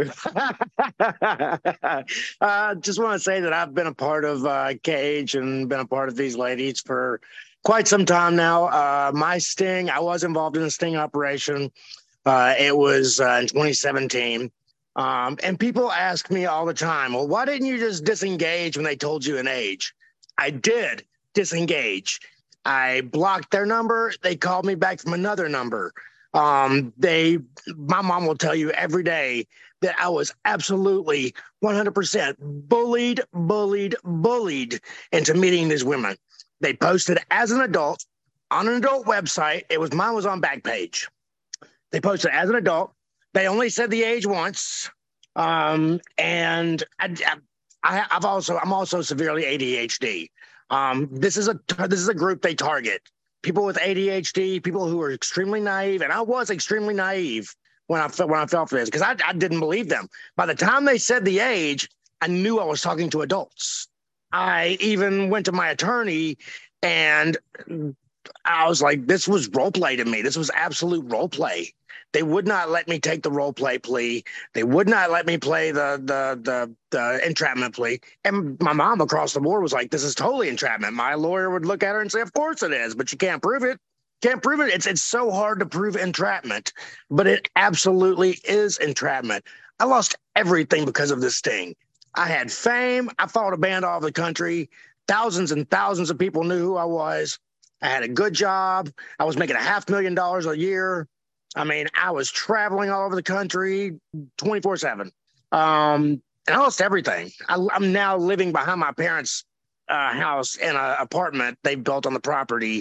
Just want to say that I've been a part of Cage and been a part of these ladies for quite some time now. My sting, I was involved in a sting operation. It was in 2017. And people ask me all the time, well, why didn't you just disengage when they told you an age? I did disengage. I blocked their number. They called me back from another number. My mom will tell you every day that I was absolutely 100% bullied into meeting these women. They posted as an adult on an adult website. Mine was on Backpage. They posted as an adult. They only said the age once. And I'm also severely ADHD. This is a group they target. People with ADHD, people who are extremely naive, and I was extremely naive when I fell for this because I didn't believe them. By the time they said the age, I knew I was talking to adults. I even went to my attorney and I was like, this was role play to me. This was absolute role play. They would not let me take the role play plea. They would not let me play the entrapment plea. And my mom across the board was like, this is totally entrapment. My lawyer would look at her and say, of course it is, but you can't prove it. Can't prove it. It's so hard to prove entrapment, but it absolutely is entrapment. I lost everything because of this sting. I had fame. I fought a band all over the country. Thousands and thousands of people knew who I was. I had a good job. I was making $500,000 a year. I mean, I was traveling all over the country 24/7. And I lost everything. I'm now living behind my parents' house in an apartment they built on the property,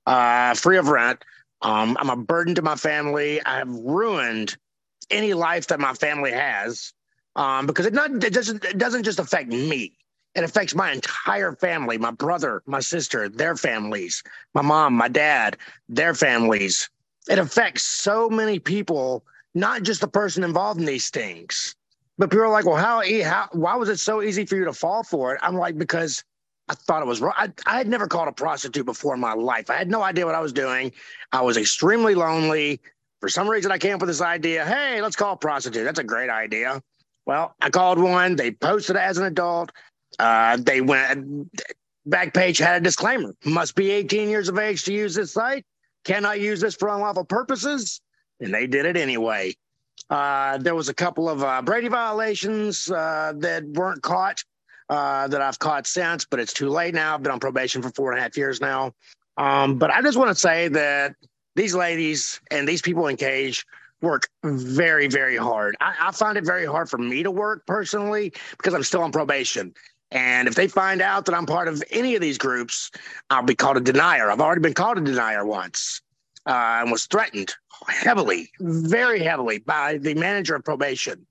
free of rent. I'm a burden to my family. I have ruined any life that my family has because it doesn't just affect me. It affects my entire family, my brother, my sister, their families, my mom, my dad, their families. It affects so many people, not just the person involved in these things. But people are like, well, why was it so easy for you to fall for it? I'm like, because I thought it was wrong. I had never called a prostitute before in my life. I had no idea what I was doing. I was extremely lonely. For some reason, I came up with this idea. Hey, let's call a prostitute. That's a great idea. Well, I called one. They posted it as an adult. They went, Backpage had a disclaimer. Must be 18 years of age to use this site. Cannot use this for unlawful purposes. And they did it anyway. There was a couple of Brady violations that weren't caught that I've caught since, but it's too late now. I've been on probation for 4.5 years now. But I just want to say that these ladies and these people in Cage work very, very hard. I find it very hard for me to work personally because I'm still on probation. And if they find out that I'm part of any of these groups, I'll be called a denier. I've already been called a denier once and was threatened heavily, very heavily by the manager of probation.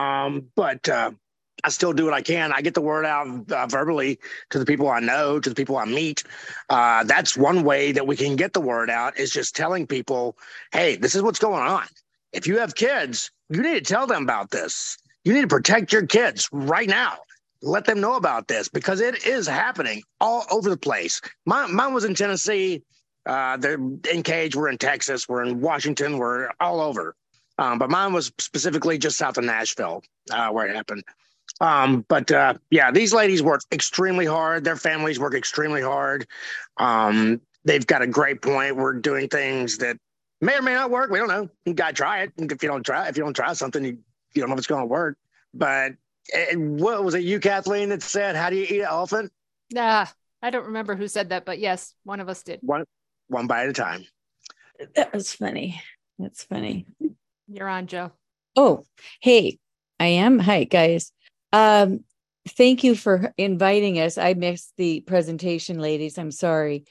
But I still do what I can. I get the word out verbally to the people I know, to the people I meet. That's one way that we can get the word out is just telling people, hey, this is what's going on. If you have kids, you need to tell them about this. You need to protect your kids right now. Let them know about this because it is happening all over the place. Mine was in Tennessee. They're in Cage. We're in Texas. We're in Washington. We're all over. But mine was specifically just south of Nashville where it happened. Yeah, these ladies work extremely hard. Their families work extremely hard. They've got a great point. We're doing things that may or may not work. We don't know. You got to try it. If you don't try something, you don't know if it's going to work. But what was it, you, Kathleen, that said, how do you eat an elephant? I don't remember who said that, but yes, one of us did. One bite at a time. That was funny. That's funny. You're on, Joe. Oh, hey, I am. Hi, guys. Thank you for inviting us. I missed the presentation, ladies. I'm sorry.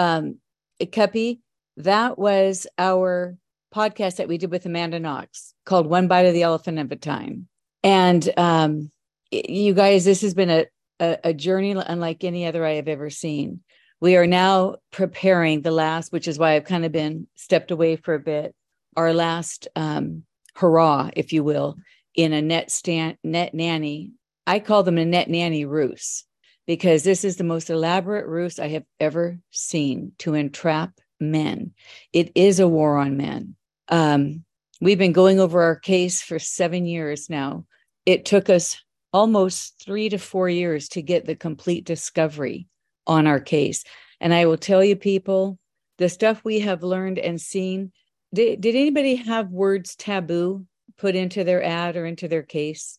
Cuppy, that was our podcast that we did with Amanda Knox called One Bite of the Elephant at a Time. And you guys, this has been a journey unlike any other I have ever seen. We are now preparing the last, which is why I've kind of been stepped away for a bit, our last hurrah, if you will, in a net nanny. I call them a net nanny ruse, because this is the most elaborate ruse I have ever seen to entrap men. It is a war on men. We've been going over our case for 7 years now. It took us almost 3 to 4 years to get the complete discovery on our case. And I will tell you, people, the stuff we have learned and seen. Did anybody have words taboo put into their ad or into their case?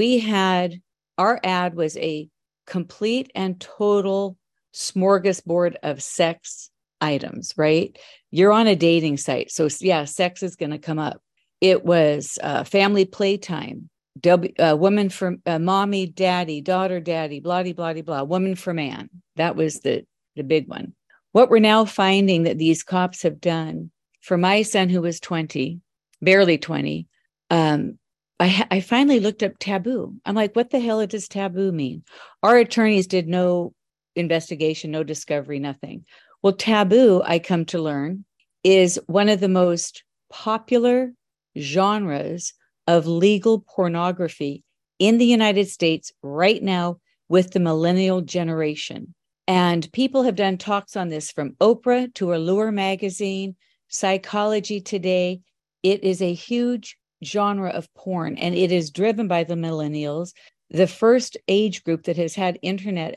Our ad was a complete and total smorgasbord of sex items, right? You're on a dating site. So yeah, sex is going to come up. It was family playtime, woman for mommy, daddy, daughter, daddy, blah, blah, blah, blah, woman for man. That was the big one. What we're now finding that these cops have done for my son, who was 20, barely 20, I finally looked up taboo. I'm like, what the hell does taboo mean? Our attorneys did no investigation, no discovery, nothing. Well, taboo, I come to learn, is one of the most popular genres of legal pornography in the United States right now with the millennial generation. And people have done talks on this, from Oprah to Allure magazine, Psychology Today. It is a huge genre of porn, and it is driven by the millennials, the first age group that has had internet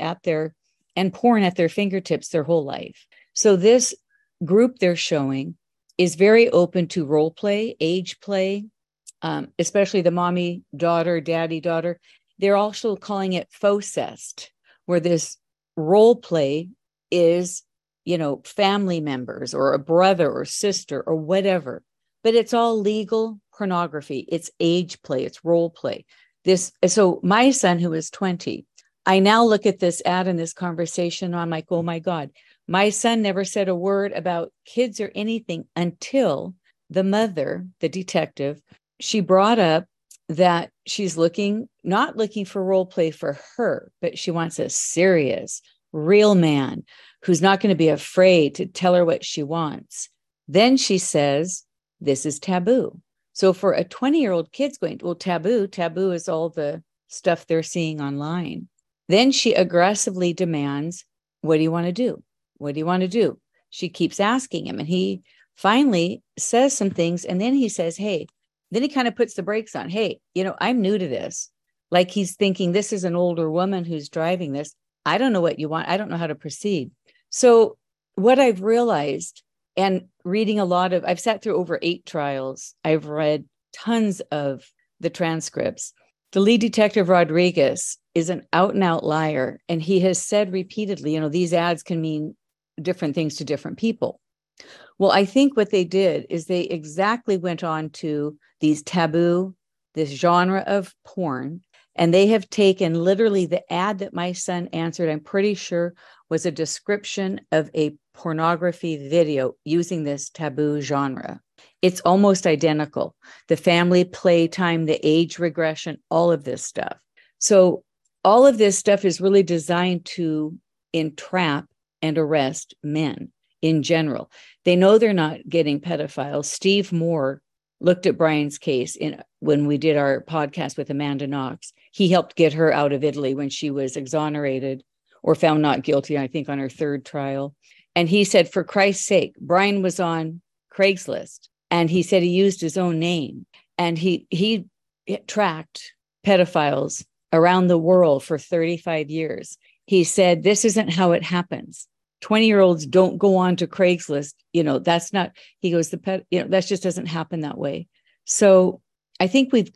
and porn at their fingertips their whole life. So this group they're showing is very open to role play, age play, especially the mommy, daughter, daddy, daughter. They're also calling it faux-cest, where this role play is, family members or a brother or sister or whatever, but it's all legal pornography. It's age play, it's role play. So my son, who is 20, I now look at this ad in this conversation, and I'm like, oh my God, my son never said a word about kids or anything until the mother, the detective, she brought up that she's not looking for role play for her, but she wants a serious, real man who's not going to be afraid to tell her what she wants. Then she says, this is taboo. So for a 20-year-old kid's going, well, taboo is all the stuff they're seeing online. Then she aggressively demands, what do you want to do? What do you want to do? She keeps asking him, and he finally says some things. And then he says, hey, then he kind of puts the brakes on. Hey, I'm new to this. Like he's thinking, this is an older woman who's driving this. I don't know what you want. I don't know how to proceed. So what I've realized, and reading I've sat through over 8 trials. I've read tons of the transcripts. The lead detective, Rodriguez, is an out and out liar. And he has said repeatedly, these ads can mean different things to different people. Well, I think what they did is they exactly went on to these taboo, this genre of porn, and they have taken literally the ad that my son answered, I'm pretty sure was a description of a pornography video using this taboo genre. It's almost identical. The family playtime, the age regression, all of this stuff. So all of this stuff is really designed to entrap and arrest men in general. They know they're not getting pedophiles. Steve Moore looked at Brian's case when we did our podcast with Amanda Knox. He helped get her out of Italy when she was exonerated or found not guilty, I think, on her 3rd trial. And he said, for Christ's sake, Brian was on Craigslist, and he said he used his own name, and he tracked pedophiles around the world for 35 years. He said, this isn't how it happens. 20-year-olds don't go on to Craigslist. That's not, he goes, that just doesn't happen that way. So I think we've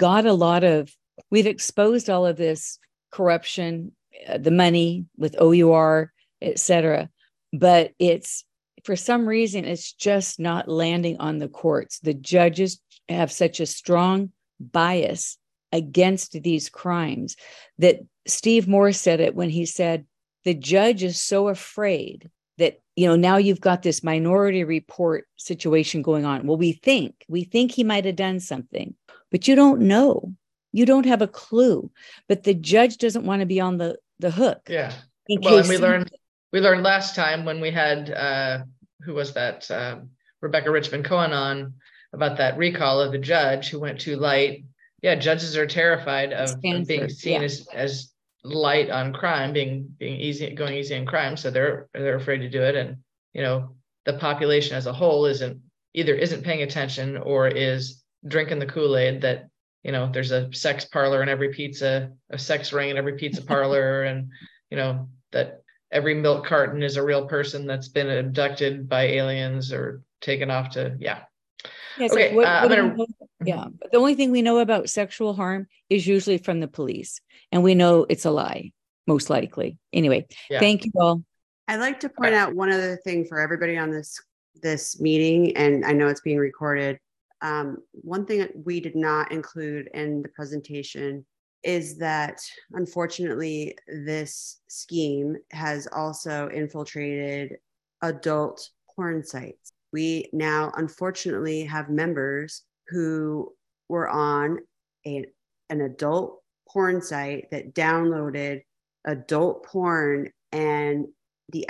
exposed all of this corruption, the money with OUR, et cetera. But for some reason, it's just not landing on the courts. The judges have such a strong bias against these crimes that Steve Moore said it when he said, the judge is so afraid that, now you've got this Minority Report situation going on. Well, we think he might have done something, but you don't know. You don't have a clue. But the judge doesn't want to be on the hook. Yeah. Well, and we learned last time when we had, who was that? Rebecca Richmond Cohen on, about that recall of the judge who went too light. Yeah, judges are terrified of being Stanford, seen yeah. as light on crime, being easy, going easy on crime. So they're afraid to do it. And, you know, the population as a whole isn't paying attention or is drinking the Kool-Aid that, you know, there's a sex parlor in every pizza, a sex ring in every pizza parlor, and, you know, that every milk carton is a real person that's been abducted by aliens or taken off to, yeah. Yeah, it's Okay, like, I'm do we gonna- know? Yeah, but the only thing we know about sexual harm is usually from the police, and we know it's a lie, most likely. Anyway, Yeah. thank you all. I'd like to point out one other thing for everybody on this meeting, and I know it's being recorded. One thing that we did not include in the presentation is that, unfortunately, this scheme has also infiltrated adult porn sites. We now, unfortunately, have members who were on an adult porn site that downloaded adult porn, and the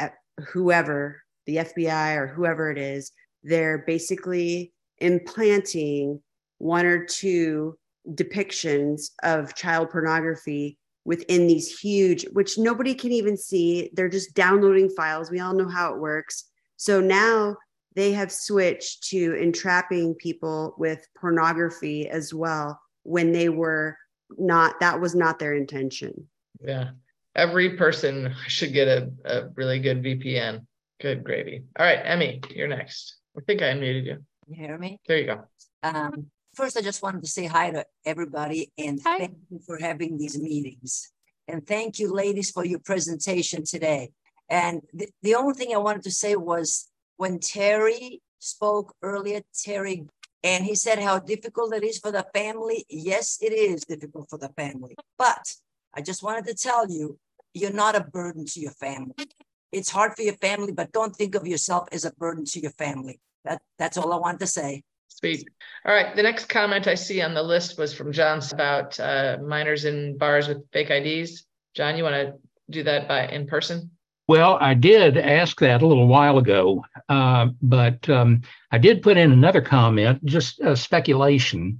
FBI or whoever it is, they're basically implanting one or two depictions of child pornography within these huge, which nobody can even see. They're just downloading files. We all know how it works. So now they have switched to entrapping people with pornography as well, when they were not, that was not their intention. Yeah. Every person should get a really good VPN. Good gravy. All right, Emmy, you're next. I think I unmuted you. You hear me? There you go. First, I just wanted to say hi to everybody and Hi. thank you for having these meetings. And thank you, ladies, for your presentation today. And the only thing I wanted to say was when Terry spoke earlier, and he said how difficult it is for the family. Yes, it is difficult for the family. But I just wanted to tell you, you're not a burden to your family. It's hard for your family, but don't think of yourself as a burden to your family. That's all I wanted to say. Sweet. All right. The next comment I see on the list was from John about minors in bars with fake IDs. John, you want to do that in person? Well, I did ask that a little while ago, but I did put in another comment, just speculation,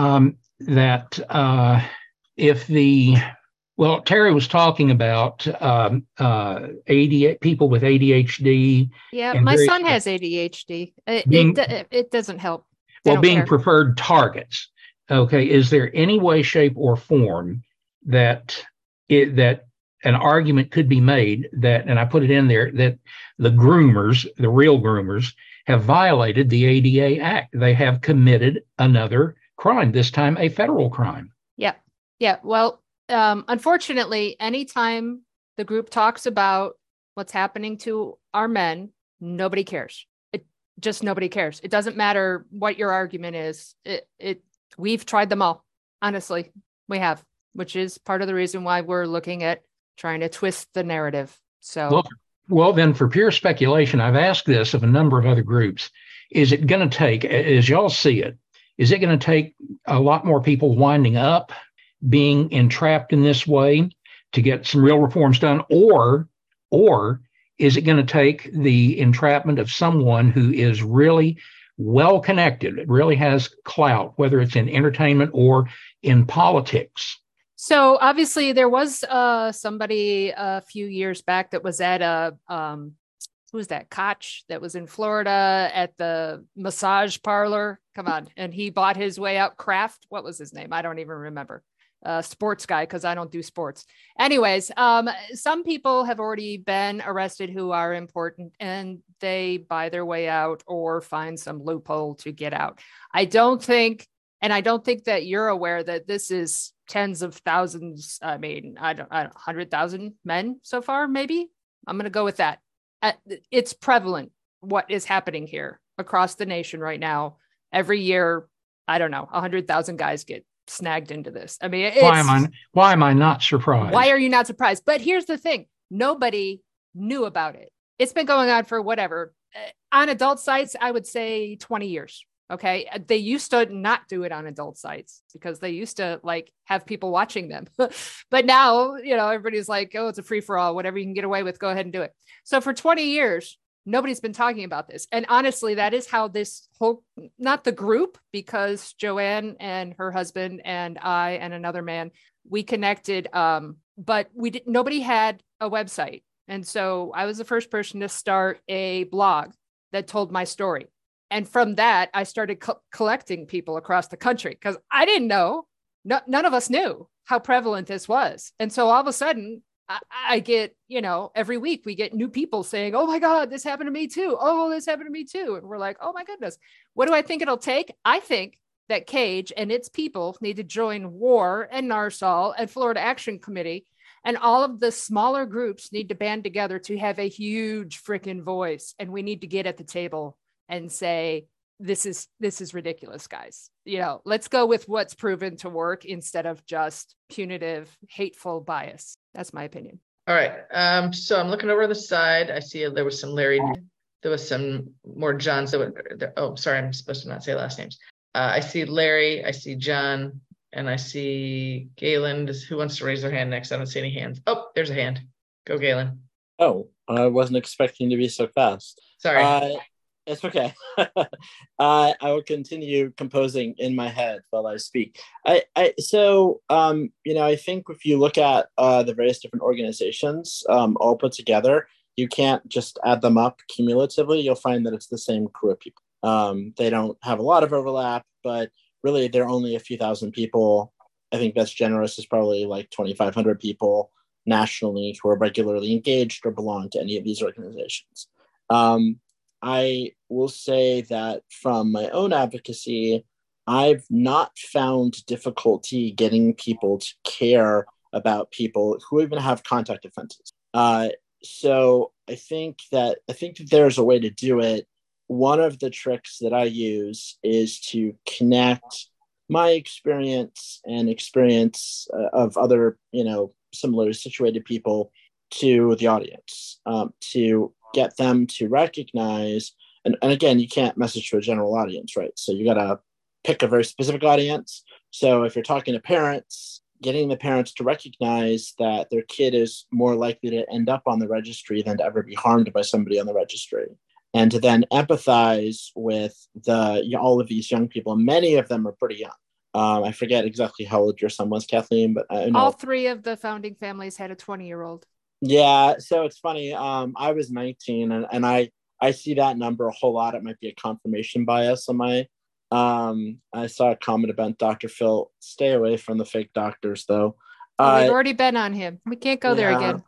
that Terry was talking about people with ADHD. Yeah, and my very- son has ADHD. It doesn't help. They Well, don't being care. preferred targets. Okay, is there any way, shape, or form that an argument could be made that, and I put it in there, that the groomers, the real groomers, have violated the ADA Act? They have committed another crime, this time a federal crime. Yeah. Well, unfortunately, anytime the group talks about what's happening to our men, nobody cares. Nobody cares. It doesn't matter what your argument is. We've tried them all. Honestly, we have, which is part of the reason why we're looking at trying to twist the narrative. So, well, then for pure speculation, I've asked this of a number of other groups. Is it going to take, as y'all see it, is it going to take a lot more people winding up, being entrapped in this way to get some real reforms done? Or is it going to take the entrapment of someone who is really well connected, really has clout, whether it's in entertainment or in politics? So obviously there was somebody a few years back that was at who was that? Koch, that was in Florida at the massage parlor. Come on. And he bought his way out. Kraft. What was his name? I don't even remember. Sports guy, because I don't do sports. Anyways, some people have already been arrested who are important, and they buy their way out or find some loophole to get out. I don't think that you're aware that this is tens of thousands. I mean, I don't 100,000 men so far, maybe. I'm going to go with that. It's prevalent what is happening here across the nation right now. Every year, I don't know, 100,000 guys get snagged into this. I mean, why am I not surprised? Why are you not surprised? But here's the thing. Nobody knew about it. It's been going on for whatever. On adult sites, I would say 20 years. Okay. They used to not do it on adult sites because they used to have people watching them. But now, everybody's like, oh, it's a free for all, whatever you can get away with, go ahead and do it. So for 20 years, Nobody's been talking about this. And honestly, that is how this whole, not the group, because Joanne and her husband and I and another man, we connected, but nobody had a website. And so I was the first person to start a blog that told my story. And from that, I started collecting people across the country because I didn't know, none of us knew how prevalent this was. And so all of a sudden, I get, every week we get new people saying, oh my God, this happened to me too. Oh, this happened to me too. And we're like, oh my goodness, what do I think it'll take? I think that CAGE and its people need to join WAR and NARSOL and Florida Action Committee. And all of the smaller groups need to band together to have a huge freaking voice. And we need to get at the table and say, this is ridiculous, guys. Let's go with what's proven to work instead of just punitive, hateful bias. That's my opinion. All right. So I'm looking over the side. I see there was some Larry. There was some more Johns. Oh, sorry. I'm supposed to not say last names. I see Larry. I see John. And I see Galen. Who wants to raise their hand next? I don't see any hands. Oh, there's a hand. Go, Galen. Oh, I wasn't expecting to be so fast. Sorry. It's okay. I will continue composing in my head while I speak. I think if you look at the various different organizations all put together, you can't just add them up cumulatively. You'll find that it's the same crew of people. They don't have a lot of overlap, but really they're only a few thousand people. I think that's generous. Is probably like 2,500 people nationally who are regularly engaged or belong to any of these organizations. I will say that from my own advocacy, I've not found difficulty getting people to care about people who even have contact offenses. So I think that there's a way to do it. One of the tricks that I use is to connect my experience and experience of other, similar situated people to the audience, to get them to recognize, and again, you can't message to a general audience, right? So you got to pick a very specific audience. So if you're talking to parents, getting the parents to recognize that their kid is more likely to end up on the registry than to ever be harmed by somebody on the registry. And to then empathize with all of these young people. Many of them are pretty young. I forget exactly how old your son was, Kathleen, but I know. All three of the founding families had a 20-year-old. Yeah, so it's funny. I was 19, and I see that number a whole lot. It might be a confirmation bias on my. I saw a comment about Dr. Phil. Stay away from the fake doctors, though. We've already been on him. We can't go there again.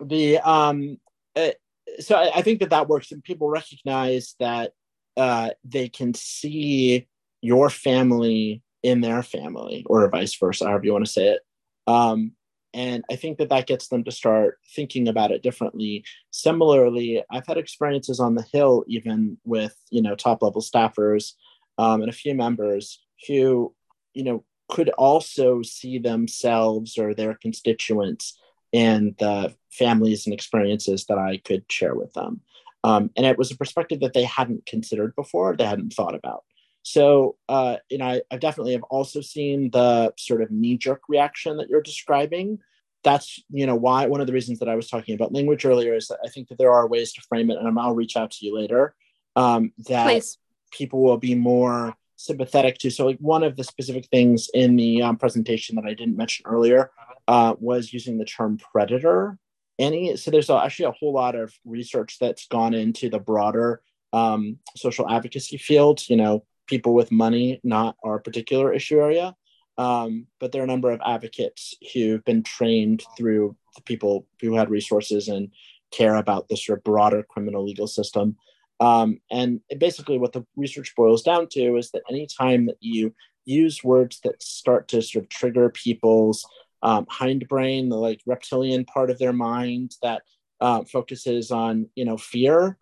So I think that works, and people recognize that they can see your family in their family, or vice versa, however you want to say it. And I think that gets them to start thinking about it differently. Similarly, I've had experiences on the Hill, even with, top level staffers and a few members who, could also see themselves or their constituents in the families and experiences that I could share with them. And it was a perspective that they hadn't considered before, they hadn't thought about. So, I definitely have also seen the sort of knee-jerk reaction that you're describing. That's, why one of the reasons that I was talking about language earlier is that I think that there are ways to frame it, and I'll reach out to you later, that Please. People will be more sympathetic to. So, like, one of the specific things in the presentation that I didn't mention earlier was using the term predator. So there's actually a whole lot of research that's gone into the broader social advocacy field, people with money, not our particular issue area. But there are a number of advocates who've been trained through the people who had resources and care about the sort of broader criminal legal system. And basically what the research boils down to is that anytime that you use words that start to sort of trigger people's hindbrain, the like reptilian part of their mind that focuses on, fear,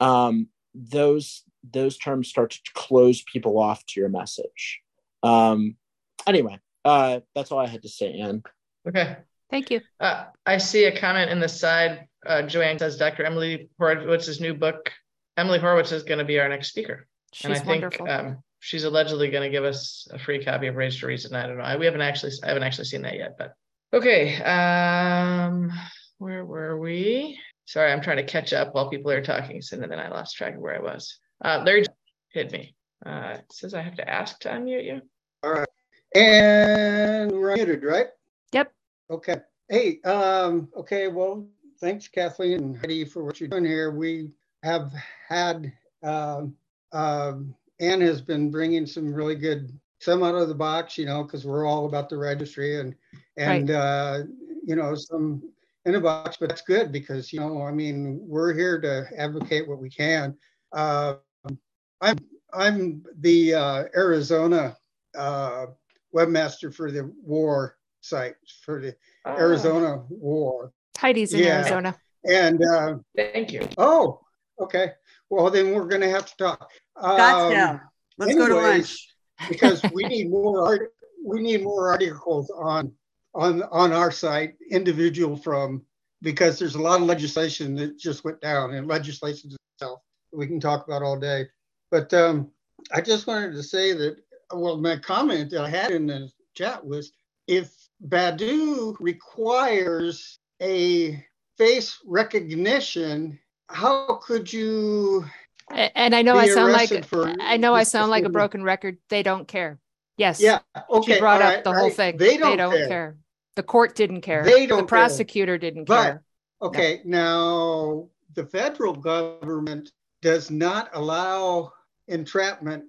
those terms start to close people off to your message. Anyway, that's all I had to say, Anne. Okay. Thank you. I see a comment in the side. Joanne says Dr. Emily Horowitz's new book. Emily Horowitz is going to be our next speaker. She's wonderful. She's allegedly going to give us a free copy of Raised to Reason. I don't know. I haven't actually seen that yet, but okay. Where were we? Sorry, I'm trying to catch up while people are talking. So then I lost track of where I was. Larry hit me. It says I have to ask to unmute you. All right. And we're muted, right? Yep. Okay. Hey, okay, well, thanks, Kathleen and Heidi, for what you're doing here. We have had, Anne has been bringing some really good, some out of the box, because we're all about the registry and Right. some in the box, but that's good because, we're here to advocate what we can. I'm the Arizona webmaster for the war site, for the Arizona war. Heidi's in Arizona. And thank you. Oh, okay. Well, then we're going to have to talk. Scottsdale. Let's go to lunch. Because we need more articles on our site, individual because there's a lot of legislation that just went down, and legislation itself we can talk about all day. But I just wanted to say that, my comment that I had in the chat was, if Badu requires a face recognition, how could you? And I know I sound like a broken record. They don't care. Yes. Yeah. Okay. She brought up the whole thing. They don't care. The court didn't care. The prosecutor didn't care. Okay. Now the federal government does not allow entrapment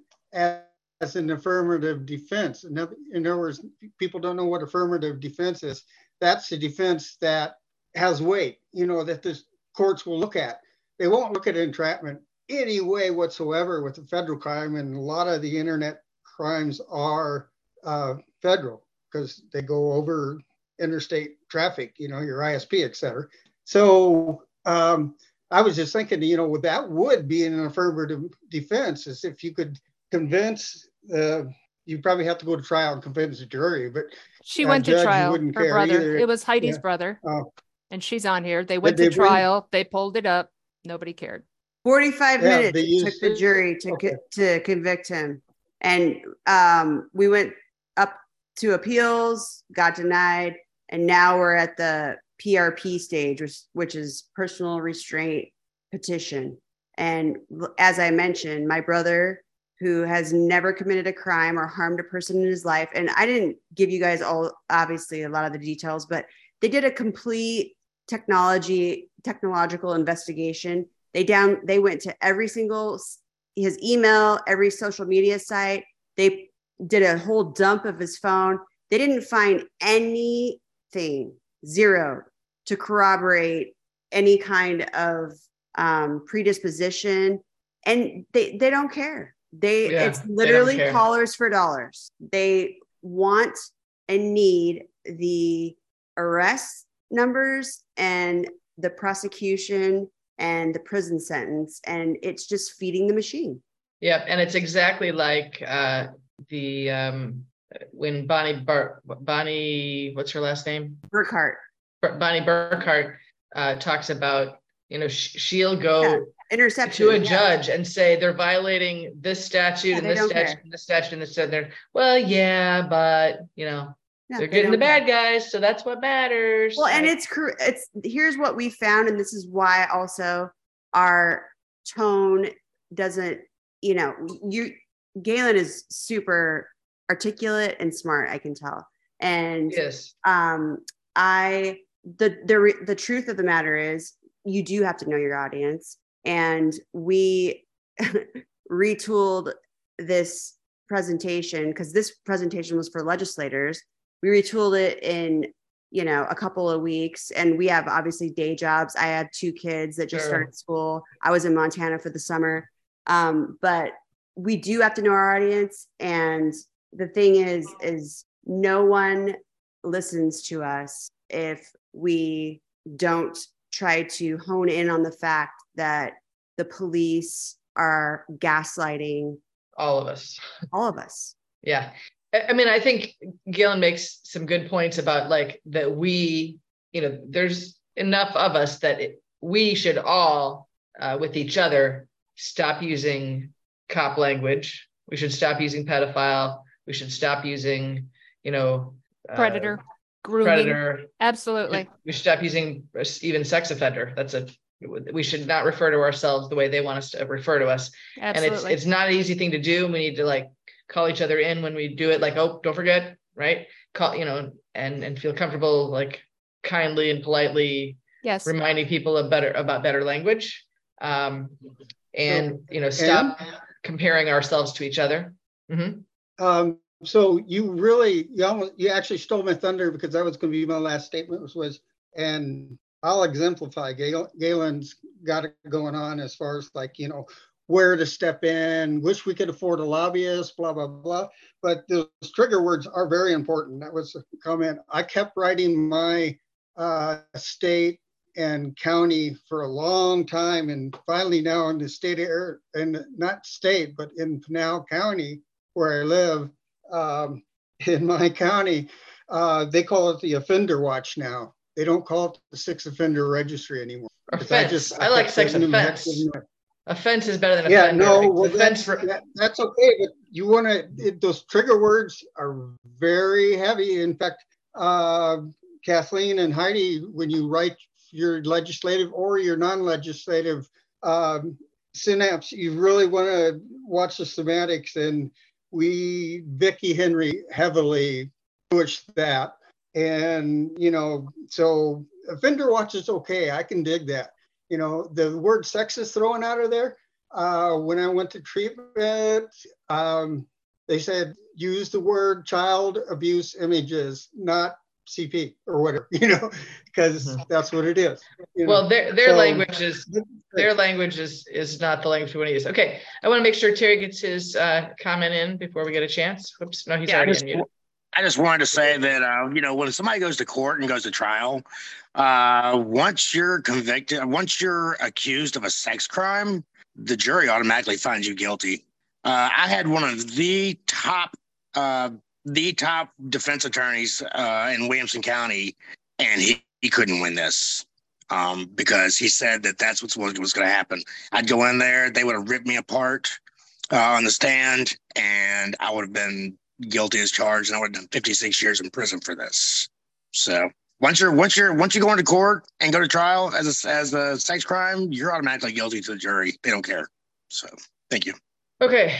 as an affirmative defense. In other words, people don't know what affirmative defense is. That's a defense that has weight, that the courts will look at. They won't look at entrapment any way whatsoever with the federal crime, and a lot of the internet crimes are federal because they go over interstate traffic, your ISP, et cetera. So I was just thinking, that would be an affirmative defense, is if you could convince, you probably have to go to trial and convince the jury, but she went to trial. Her brother, either. It was Heidi's brother, and she's on here. They went to trial. They pulled it up. Nobody cared. 45 minutes it took the jury to convict him. And we went up to appeals, got denied, and now we're at the PRP stage, which is personal restraint petition. And as I mentioned, my brother, who has never committed a crime or harmed a person in his life, and I didn't give you guys obviously a lot of the details, but they did a complete technological investigation. They went to every single, his email, every social media site. They did a whole dump of his phone. They didn't find anything, zero, to corroborate any kind of predisposition. And they don't care. It's literally callers for dollars. They want and need the arrest numbers and the prosecution and the prison sentence, and it's just feeding the machine. Yeah, and it's exactly like when Bonnie, what's her last name? Burkhart. Bonnie Burkhart talks about, she'll go interception to a judge and say they're violating this statute and this statute and this statute and this statute. Well, yeah, but they're getting the bad guys, so that's what matters. Well, and it's here's what we found, and this is why also our tone doesn't, Galen is super articulate and smart, I can tell. And yes, the truth of the matter is, you do have to know your audience, and we retooled this presentation because this presentation was for legislators. We retooled it in, a couple of weeks, and we have obviously day jobs. I have 2 kids that just started school. I was in Montana for the summer. But we do have to know our audience. And the thing is no one listens to us if we don't try to hone in on the fact that the police are gaslighting all of us. Yeah. I mean, I think Galen makes some good points about that we, there's enough of us that we should all, with each other, stop using cop language. We should stop using pedophile. We should stop using, predator, grooming. Predator. Absolutely. We should stop using even sex offender. That's a we should not refer to ourselves the way they want us to refer to us. Absolutely. And it's not an easy thing to do. We need to like call each other in when we do it, like, oh, don't forget, right? Call, and feel comfortable, like kindly and politely reminding people about better language. And stop comparing ourselves to each other. Mm-hmm. So you actually stole my thunder, because that was going to be my last statement and I'll exemplify. Galen's got it going on as far as like, where to step in, wish we could afford a lobbyist, blah, blah, blah. But those trigger words are very important. That was a comment. I kept writing my state and county for a long time. And finally now in the state of and not state, but in Pinal County, where I live, in my county, they call it the offender watch now. They don't call it the sex offender registry anymore. Offense. I like sex offense. Offense is better than yeah, offender. no, well, offense that's okay. But you want to, those trigger words are very heavy. In fact, Kathleen and Heidi, when you write your legislative or your non-legislative synapse, you really want to watch the semantics. And Vicki Henry heavily pushed that. And, so offender watch is okay. I can dig that. The word sex is thrown out of there. When I went to treatment, they said, use the word child abuse images, not CP or whatever, because that's what it is. Well, their language is not the language we want to use. Okay, I want to make sure Terry gets his comment in before we get a chance. Whoops, no, he's already unmuted. I just wanted to say that, when somebody goes to court and goes to trial, once you're convicted, once you're accused of a sex crime, the jury automatically finds you guilty. I had one of the top defense attorneys in Williamson County, and he couldn't win this because he said that that's what was going to happen. I'd go in there, they would have ripped me apart on the stand, and I would have been guilty as charged, and I would have done 56 years in prison for this. So once you go into court and go to trial as a sex crime, you're automatically guilty to the jury. They don't care. So thank you. Okay.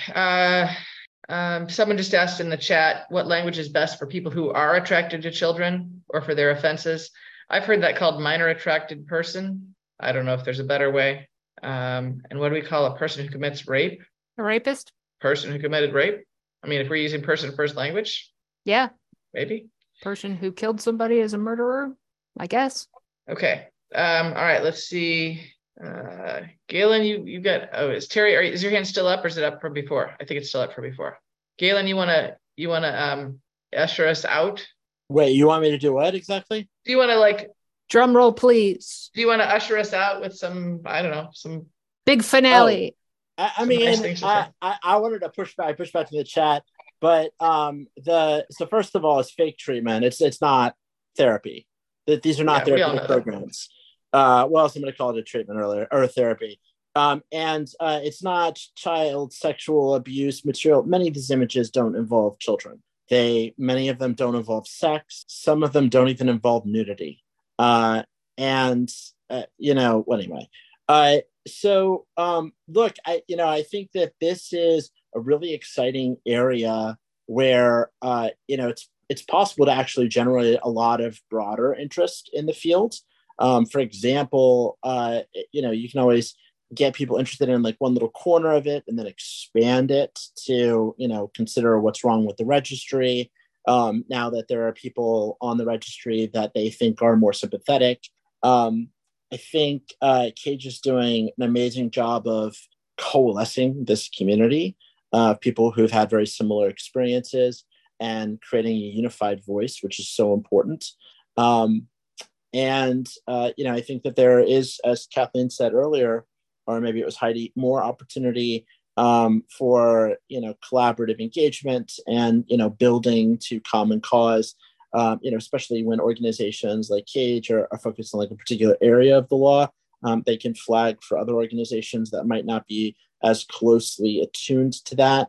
Someone just asked in the chat, what language is best for people who are attracted to children or for their offenses? I've heard that called minor attracted person. I don't know if there's a better way. And what do we call a person who commits rape? A rapist? Person who committed rape? I mean, if we're using person first language? Yeah. Maybe. Person who killed somebody is a murderer, I guess. Okay. All right, let's see. Galen, you got, is Terry, is your hand still up or is it up from before? I think it's still up from before. Galen, you wanna usher us out? Wait, you want me to do what exactly? Do you want to drum roll, please? Do you want to usher us out with some, I don't know, some big finale? I mean, I wanted to push back to the chat, but so first of all, it's fake treatment. It's not therapy. These are not therapeutic programs. Well, somebody called it treatment earlier, or therapy. And it's not child sexual abuse material. Many of these images don't involve children. Many of them don't involve sex. Some of them don't even involve nudity. Anyway. So look, I think that this is a really exciting area where, it's possible to actually generate a lot of broader interest in the field. For example, you can always get people interested in like one little corner of it and then expand it to, consider what's wrong with the registry. Now that there are people on the registry that they think are more sympathetic. I think Cage is doing an amazing job of coalescing this community of people who've had very similar experiences and creating a unified voice, which is so important. I think that there is, as Kathleen said earlier, or maybe it was Heidi, more opportunity for, collaborative engagement and, building to common cause, especially when organizations like Cage are focused on like a particular area of the law. They can flag for other organizations that might not be as closely attuned to that,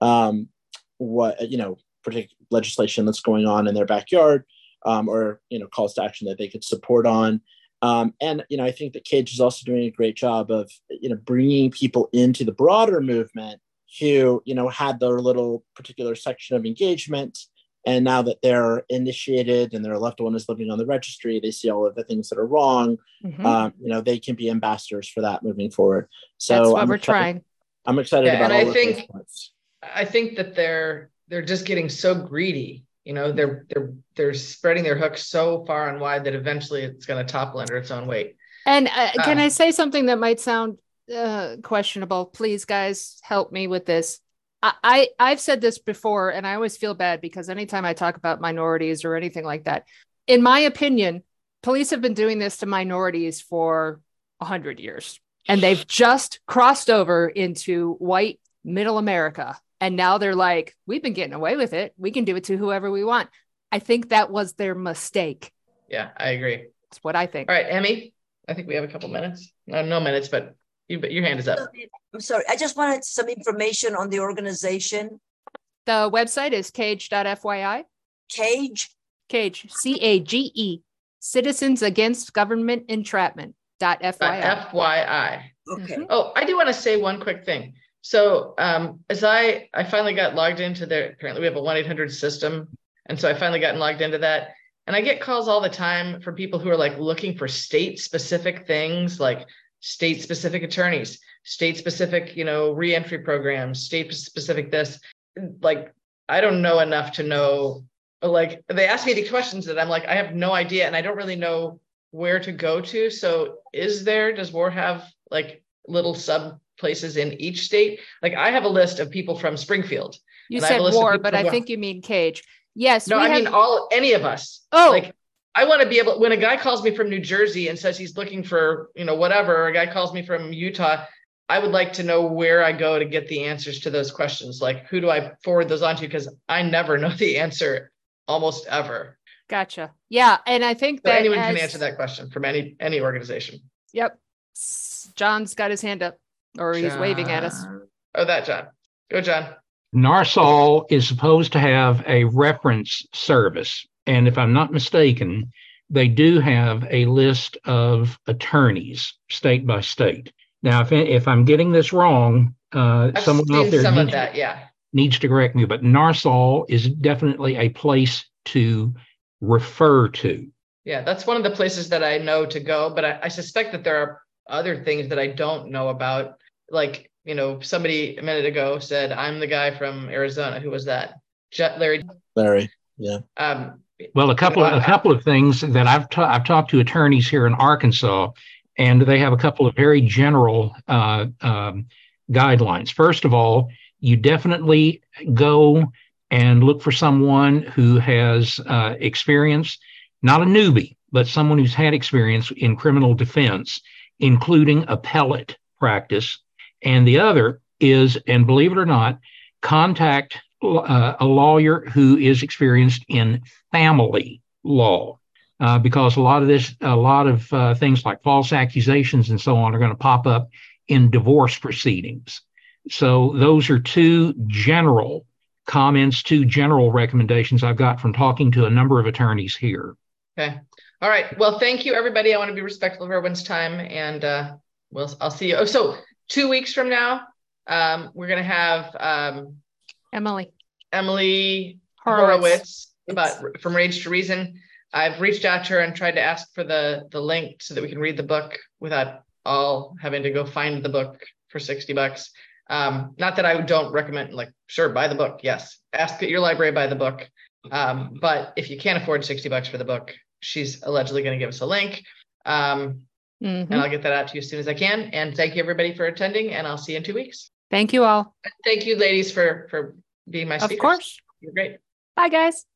particular legislation that's going on in their backyard, or calls to action that they could support on. And, I think that Cage is also doing a great job of, bringing people into the broader movement who, had their little particular section of engagement. And now that they're initiated and their loved one is living on the registry, they see all of the things that are wrong. They can be ambassadors for that moving forward. So that's what we're trying. I'm excited about all and of those points. I think that they're just getting so greedy. They're spreading their hooks so far and wide that eventually it's going to topple under its own weight. And can I say something that might sound questionable? Please, guys, help me with this. I've said this before, and I always feel bad because anytime I talk about minorities or anything like that, in my opinion, police have been doing this to minorities for 100 years, and they've just crossed over into white middle America. And now they're like, we've been getting away with it. We can do it to whoever we want. I think that was their mistake. Yeah, I agree. That's what I think. All right, Emmy, I think we have a couple minutes. No minutes, but your hand is up. I'm sorry. I just wanted some information on the organization. The website is cage.fyi. Cage? Cage, CAGE, Citizens Against Government Entrapment. .fyi. Okay. Oh, I do want to say one quick thing. So as I finally got logged into their, apparently we have a 1-800 system. And so I finally gotten logged into that. And I get calls all the time from people who are like looking for state specific things, like state specific attorneys, state specific, reentry programs, state specific this. Like, I don't know enough to know, like, they ask me the questions that I'm like, I have no idea. And I don't really know where to go to. So does WAR have like little sub places in each state? Like, I have a list of people from Springfield. You said WAR, but I think you mean Cage. Yes. No, I mean any of us. Oh, like, I want to be able, when a guy calls me from New Jersey and says he's looking for, whatever, or a guy calls me from Utah, I would like to know where I go to get the answers to those questions. Like, who do I forward those on to? Because I never know the answer almost ever. Gotcha. Yeah. And I think that anyone can answer that question from any organization. Yep. John's got his hand up, or he's waving at us. Oh, that John. Go, John. NARSOL is supposed to have a reference service. And if I'm not mistaken, they do have a list of attorneys state by state. Now, if I'm getting this wrong, someone out there needs to correct me, but NARSOL is definitely a place to refer to. Yeah, that's one of the places that I know to go, but I suspect that there are other things that I don't know about. Like, somebody a minute ago said, I'm the guy from Arizona. Who was that? Larry, yeah. Well, a couple of things that I've talked to attorneys here in Arkansas, and they have a couple of very general guidelines. First of all, you definitely go and look for someone who has experience, not a newbie, but someone who's had experience in criminal defense, including appellate practice. And the other is, and believe it or not, contact a lawyer who is experienced in family law, because a lot of things like false accusations and so on are going to pop up in divorce proceedings. So those are two general comments, two general recommendations I've got from talking to a number of attorneys here. Okay. All right. Well, thank you, everybody. I want to be respectful of everyone's time, and I'll see you. Oh, so 2 weeks from now, we're going to have Emily Horowitz from Rage to Reason. I've reached out to her and tried to ask for the link so that we can read the book without all having to go find the book for $60. Not that I don't recommend, like, sure, buy the book. Yes. Ask at your library, buy the book. But if you can't afford $60 for the book, she's allegedly going to give us a link. And I'll get that out to you as soon as I can. And thank you, everybody, for attending. And I'll see you in 2 weeks. Thank you all. Thank you, ladies, for being my speakers. Of course. You're great. Bye, guys.